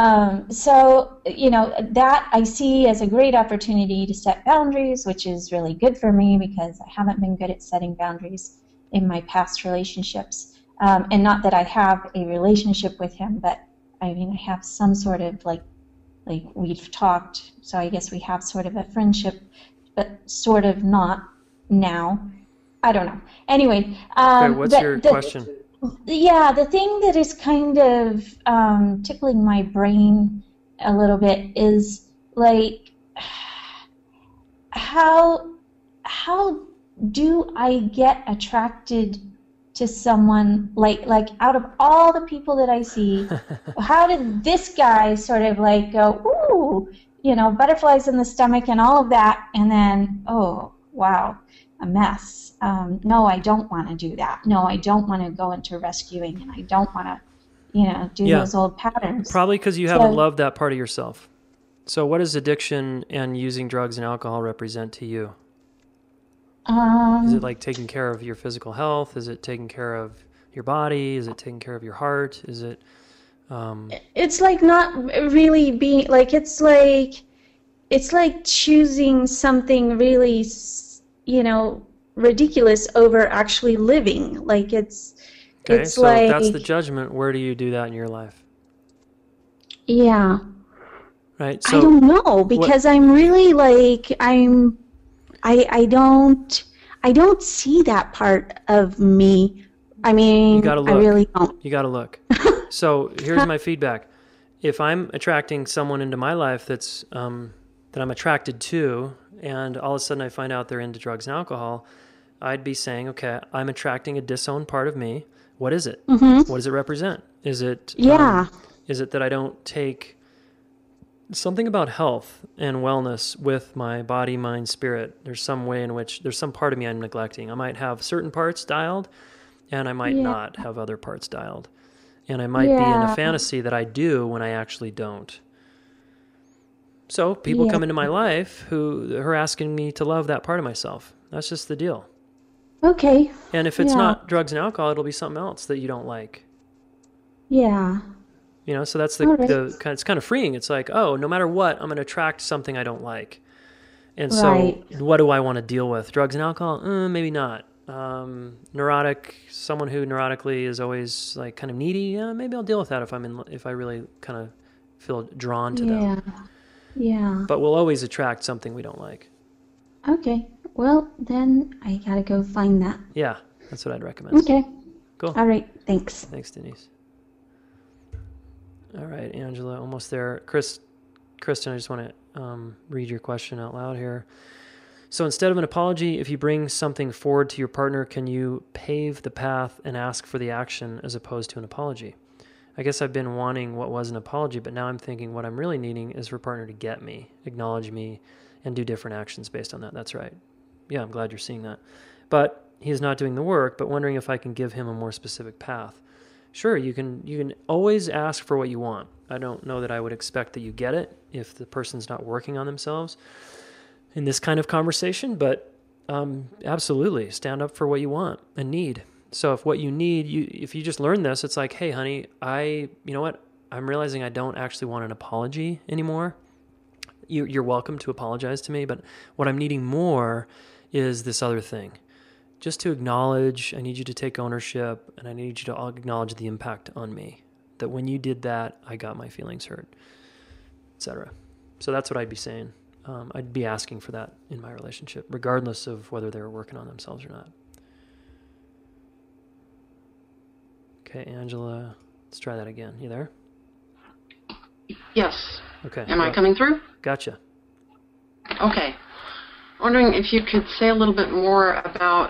that I see as a great opportunity to set boundaries, which is really good for me because I haven't been good at setting boundaries in my past relationships. And not that I have a relationship with him, but I mean, I have some sort of like we've talked, so I guess we have sort of a friendship, but sort of not now. I don't know. Anyway. Okay, what's your question? Yeah, the thing that is kind of tickling my brain a little bit is like, how do I get attracted to someone like out of all the people that I see? How did this guy sort of like go, ooh, butterflies in the stomach and all of that, and then, oh wow, a mess. No, I don't want to do that. No, I don't want to go into rescuing, and I don't want to, do those old patterns. Probably because you haven't loved that part of yourself. So what does addiction and using drugs and alcohol represent to you? Is it like taking care of your physical health? Is it taking care of your body? Is it taking care of your heart? Is it... It's like not really being, like, it's like choosing something really, ridiculous over actually living. Like, it's so like... if that's the judgment, where do you do that in your life? Yeah. Right. So I don't know, because I'm really like, I don't see that part of me I mean, You gotta I look. really don't. You got to look. So here's my feedback. If I'm attracting someone into my life that I'm attracted to, and all of a sudden I find out they're into drugs and alcohol, I'd be saying, okay, I'm attracting a disowned part of me. What is it? Mm-hmm. What does it represent? Is it Yeah. is it that I don't take something about health and wellness with my body, mind, spirit? There's some way in which there's some part of me I'm neglecting. I might have certain parts dialed, and I might Yeah. not have other parts dialed. And I might be in Yeah. a fantasy that I do when I actually don't. So people Yeah. come into my life who are asking me to love that part of myself. That's just the deal. Okay. And if it's Yeah. not drugs and alcohol, it'll be something else that you don't like. Yeah. You know, so that's All right. it's kind of freeing. It's like, oh, no matter what, I'm going to attract something I don't like. And so Right. what do I want to deal with? Drugs and alcohol? Maybe not. Neurotic, someone who neurotically is always like kind of needy. Maybe I'll deal with that if I really kind of feel drawn to them. Yeah. Yeah. But we'll always attract something we don't like. Okay. Well, then I gotta go find that. Yeah, that's what I'd recommend. Okay. Cool. All right. Thanks. Thanks, Denise. All right, Angela, almost there. Kristen, I just want to read your question out loud here. So instead of an apology, if you bring something forward to your partner, can you pave the path and ask for the action as opposed to an apology? I guess I've been wanting what was an apology, but now I'm thinking what I'm really needing is for a partner to get me, acknowledge me, and do different actions based on that. That's right. Yeah, I'm glad you're seeing that. But he's not doing the work, but wondering if I can give him a more specific path. Sure, you can always ask for what you want. I don't know that I would expect that you get it if the person's not working on themselves in this kind of conversation, but absolutely stand up for what you want and need. So if what you need, if you just learn this, it's like, hey, honey, you know what? I'm realizing I don't actually want an apology anymore. You're welcome to apologize to me, but what I'm needing more is this other thing. Just to acknowledge, I need you to take ownership, and I need you to acknowledge the impact on me. That when you did that, I got my feelings hurt, etc. So that's what I'd be saying. I'd be asking for that in my relationship, regardless of whether they're working on themselves or not. Okay, Angela, let's try that again. You there? Yes. Okay. Am I coming through? Gotcha. Okay. Wondering if you could say a little bit more about,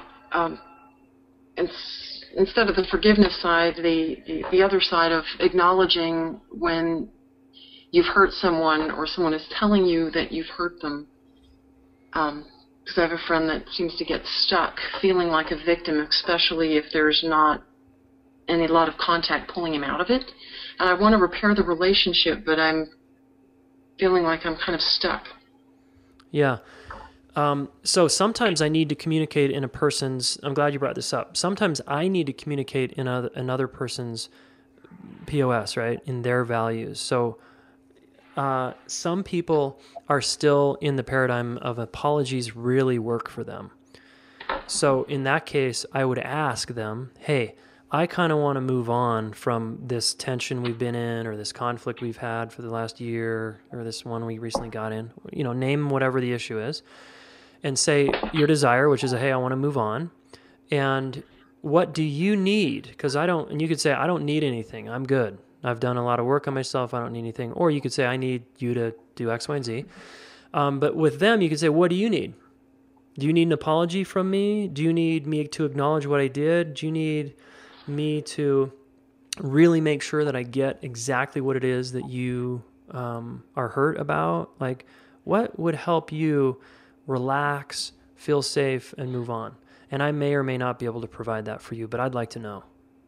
instead of the forgiveness side, the other side of acknowledging when you've hurt someone or someone is telling you that you've hurt them. Because I have a friend that seems to get stuck feeling like a victim, especially if there's not a lot of contact pulling him out of it. And I want to repair the relationship, but I'm feeling like I'm kind of stuck. Yeah. So sometimes I need to communicate in a person's, I'm glad you brought this up. Sometimes I need to communicate in another person's POS, right? In their values. So some people are still in the paradigm of apologies really work for them. So in that case, I would ask them, hey, I kind of want to move on from this tension we've been in or this conflict we've had for the last year or this one we recently got in. You know, name whatever the issue is and say your desire, which is, hey, I want to move on. And what do you need? Because and you could say, I don't need anything. I'm good. I've done a lot of work on myself. I don't need anything. Or you could say, I need you to do X, Y, and Z. But with them, you could say, what do you need? Do you need an apology from me? Do you need me to acknowledge what I did? Do you need me to really make sure that I get exactly what it is that you are hurt about? Like, what would help you relax, feel safe, and move on? And I may or may not be able to provide that for you, but I'd like to know.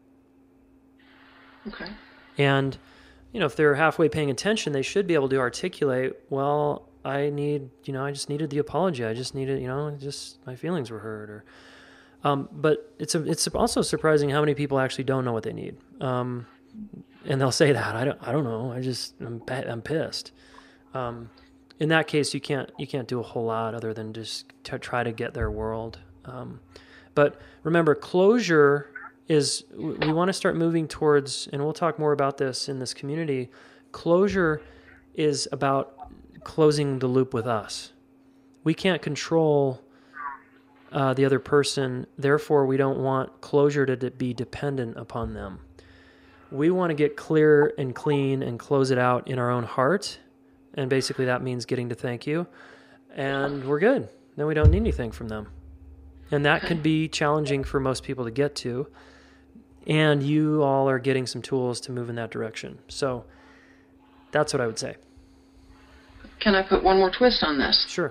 Okay. And, you know, if they're halfway paying attention, they should be able to articulate, well, I just needed the apology. I just needed, just my feelings were hurt. Or, but it's also surprising how many people actually don't know what they need. And they'll say that, I don't know. I'm pissed. In that case, you can't do a whole lot other than just try to get their world. But remember, closure is, we want to start moving towards, and we'll talk more about this in this community, closure is about closing the loop with us. We can't control the other person. Therefore, we don't want closure to be dependent upon them. We want to get clear and clean and close it out in our own heart. And basically that means getting to thank you. And we're good. Then we don't need anything from them. And that can be challenging for most people to get to. And you all are getting some tools to move in that direction. So that's what I would say. Can I put one more twist on this? Sure.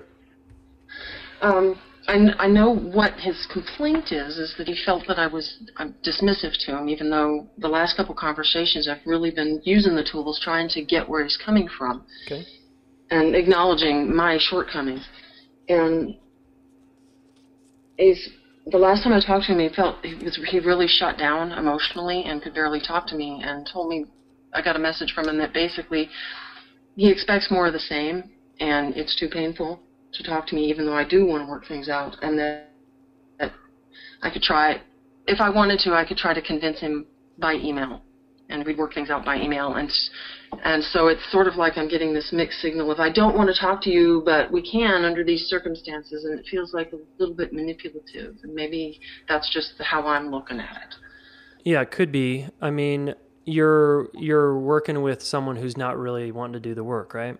I know what his complaint is that he felt that I'm dismissive to him, even though the last couple conversations I've really been using the tools, trying to get where he's coming from. Okay. And acknowledging my shortcomings. And the last time I talked to him, he really shut down emotionally and could barely talk to me, and told me, I got a message from him that basically he expects more of the same, and it's too painful to talk to me, even though I do want to work things out, and that I could try, if I wanted to, I could try to convince him by email, and we'd work things out by email, and so it's sort of like I'm getting this mixed signal of I don't want to talk to you, but we can under these circumstances, and it feels like a little bit manipulative, and maybe that's just how I'm looking at it. Yeah, it could be. I mean, you're working with someone who's not really wanting to do the work, right?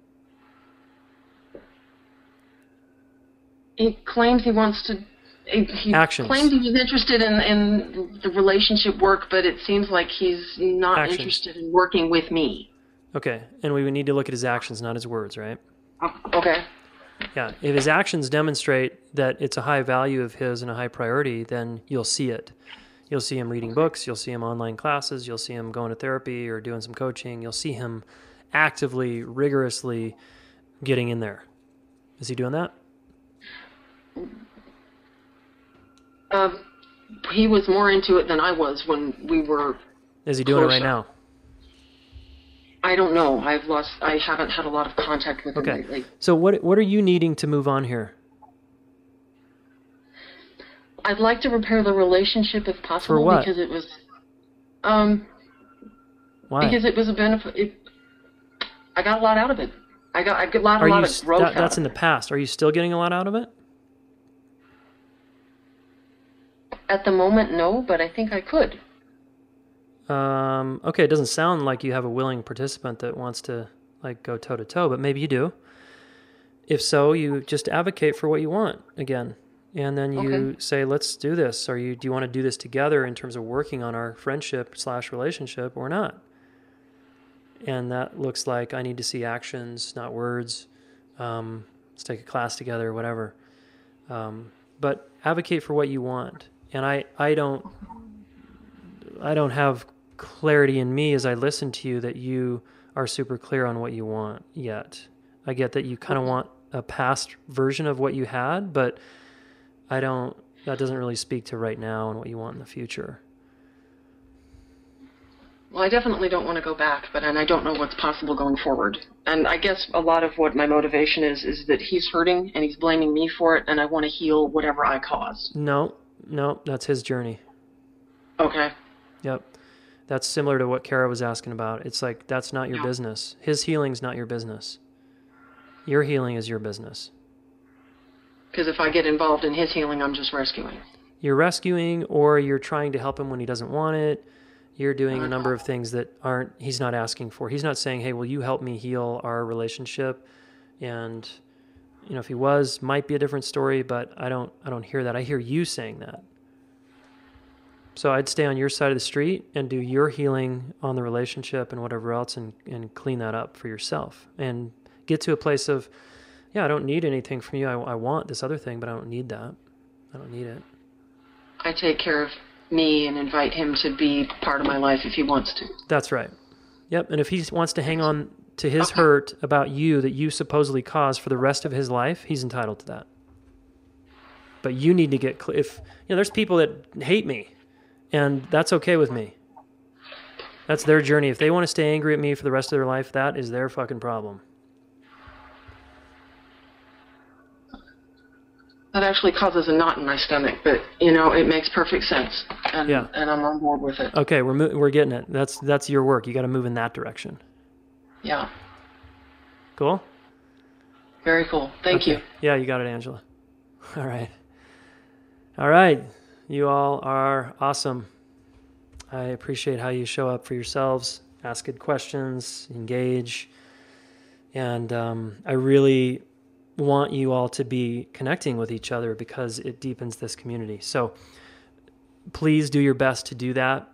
He claims he wants to. He Actions. claimed he was interested in the relationship work, but it seems like he's not Actions. interested in working with me. Okay, and we would need to look at his actions, not his words, right? Okay. Yeah, if his actions demonstrate that it's a high value of his and a high priority, then you'll see it. You'll see him reading books, you'll see him online classes, you'll see him going to therapy or doing some coaching, you'll see him actively, rigorously getting in there. Is he doing that? He was more into it than I was when we were. Is he doing closer. it right now? I don't know. I haven't had a lot of contact with him Okay. lately. So what are you needing to move on here? I'd like to repair the relationship if possible. For what? Because it was. Why? Because it was a benefit. I got a lot out of it. I got a lot of growth out That's of in it. the past. Are you still getting a lot out of it? At the moment, no, but I think I could. Okay, it doesn't sound like you have a willing participant that wants to go toe to toe, but maybe you do. If so, you just advocate for what you want again, and then you say, "Let's do this." Do you want to do this together in terms of working on our friendship/relationship or not? And that looks like I need to see actions, not words. Let's take a class together, whatever. But advocate for what you want. And I don't have clarity in me as I listen to you that you are super clear on what you want yet. I get that you kind of want a past version of what you had, but that doesn't really speak to right now and what you want in the future. Well, I definitely don't want to go back, and I don't know what's possible going forward. And I guess a lot of what my motivation is that he's hurting and he's blaming me for it, and I want to heal whatever I caused. No, that's his journey. Okay. Yep. That's similar to what Kara was asking about. It's like, that's not your business. His healing's not your business. Your healing is your business. Because if I get involved in his healing, I'm just rescuing. You're rescuing, or you're trying to help him when he doesn't want it. You're doing a number of things that he's not asking for. He's not saying, "Hey, will you help me heal our relationship?" And, if he was, might be a different story, but I don't hear that. I hear you saying that. So I'd stay on your side of the street and do your healing on the relationship and whatever else, and clean that up for yourself and get to a place of, I don't need anything from you. I want this other thing, but I don't need that. I don't need it. I take care of me and invite him to be part of my life if he wants to. That's right. Yep. And if he wants to hang on to his hurt about you that you supposedly caused for the rest of his life, he's entitled to that. But you need to get clear. If there's people that hate me, and that's okay with me. That's their journey. If they want to stay angry at me for the rest of their life, that is their fucking problem. That actually causes a knot in my stomach, but it makes perfect sense, and I'm on board with it. Okay, we're getting it. That's your work. You got to move in that direction. Yeah. Cool. Very cool. Thank you. Yeah, you got it, Angela. All right. All right. You all are awesome. I appreciate how you show up for yourselves, ask good questions, engage. And I really want you all to be connecting with each other because it deepens this community. So please do your best to do that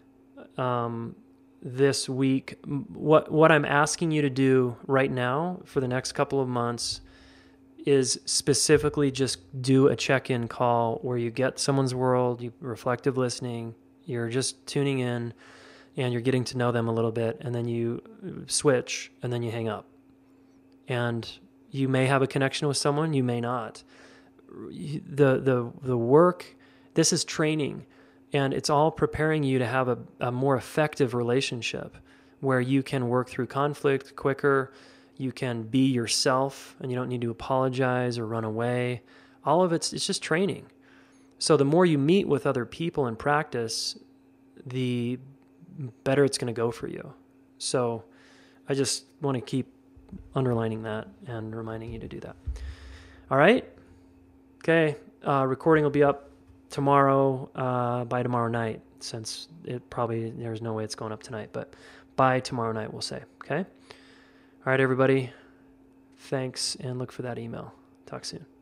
this week. What I'm asking you to do right now for the next couple of months is specifically just do a check-in call where you get someone's world, you reflective listening, you're just tuning in and you're getting to know them a little bit, and then you switch and then you hang up. And you may have a connection with someone, you may not. The work, this is training, and it's all preparing you to have a more effective relationship where you can work through conflict quicker, you can be yourself, and you don't need to apologize or run away. All of it's just training. So the more you meet with other people and practice, the better it's going to go for you. So I just want to keep underlining that and reminding you to do that. All right? Okay. Recording will be up tomorrow, by tomorrow night, since there's no way it's going up tonight, but by tomorrow night, we'll say. Okay? All right, everybody. Thanks, and look for that email. Talk soon.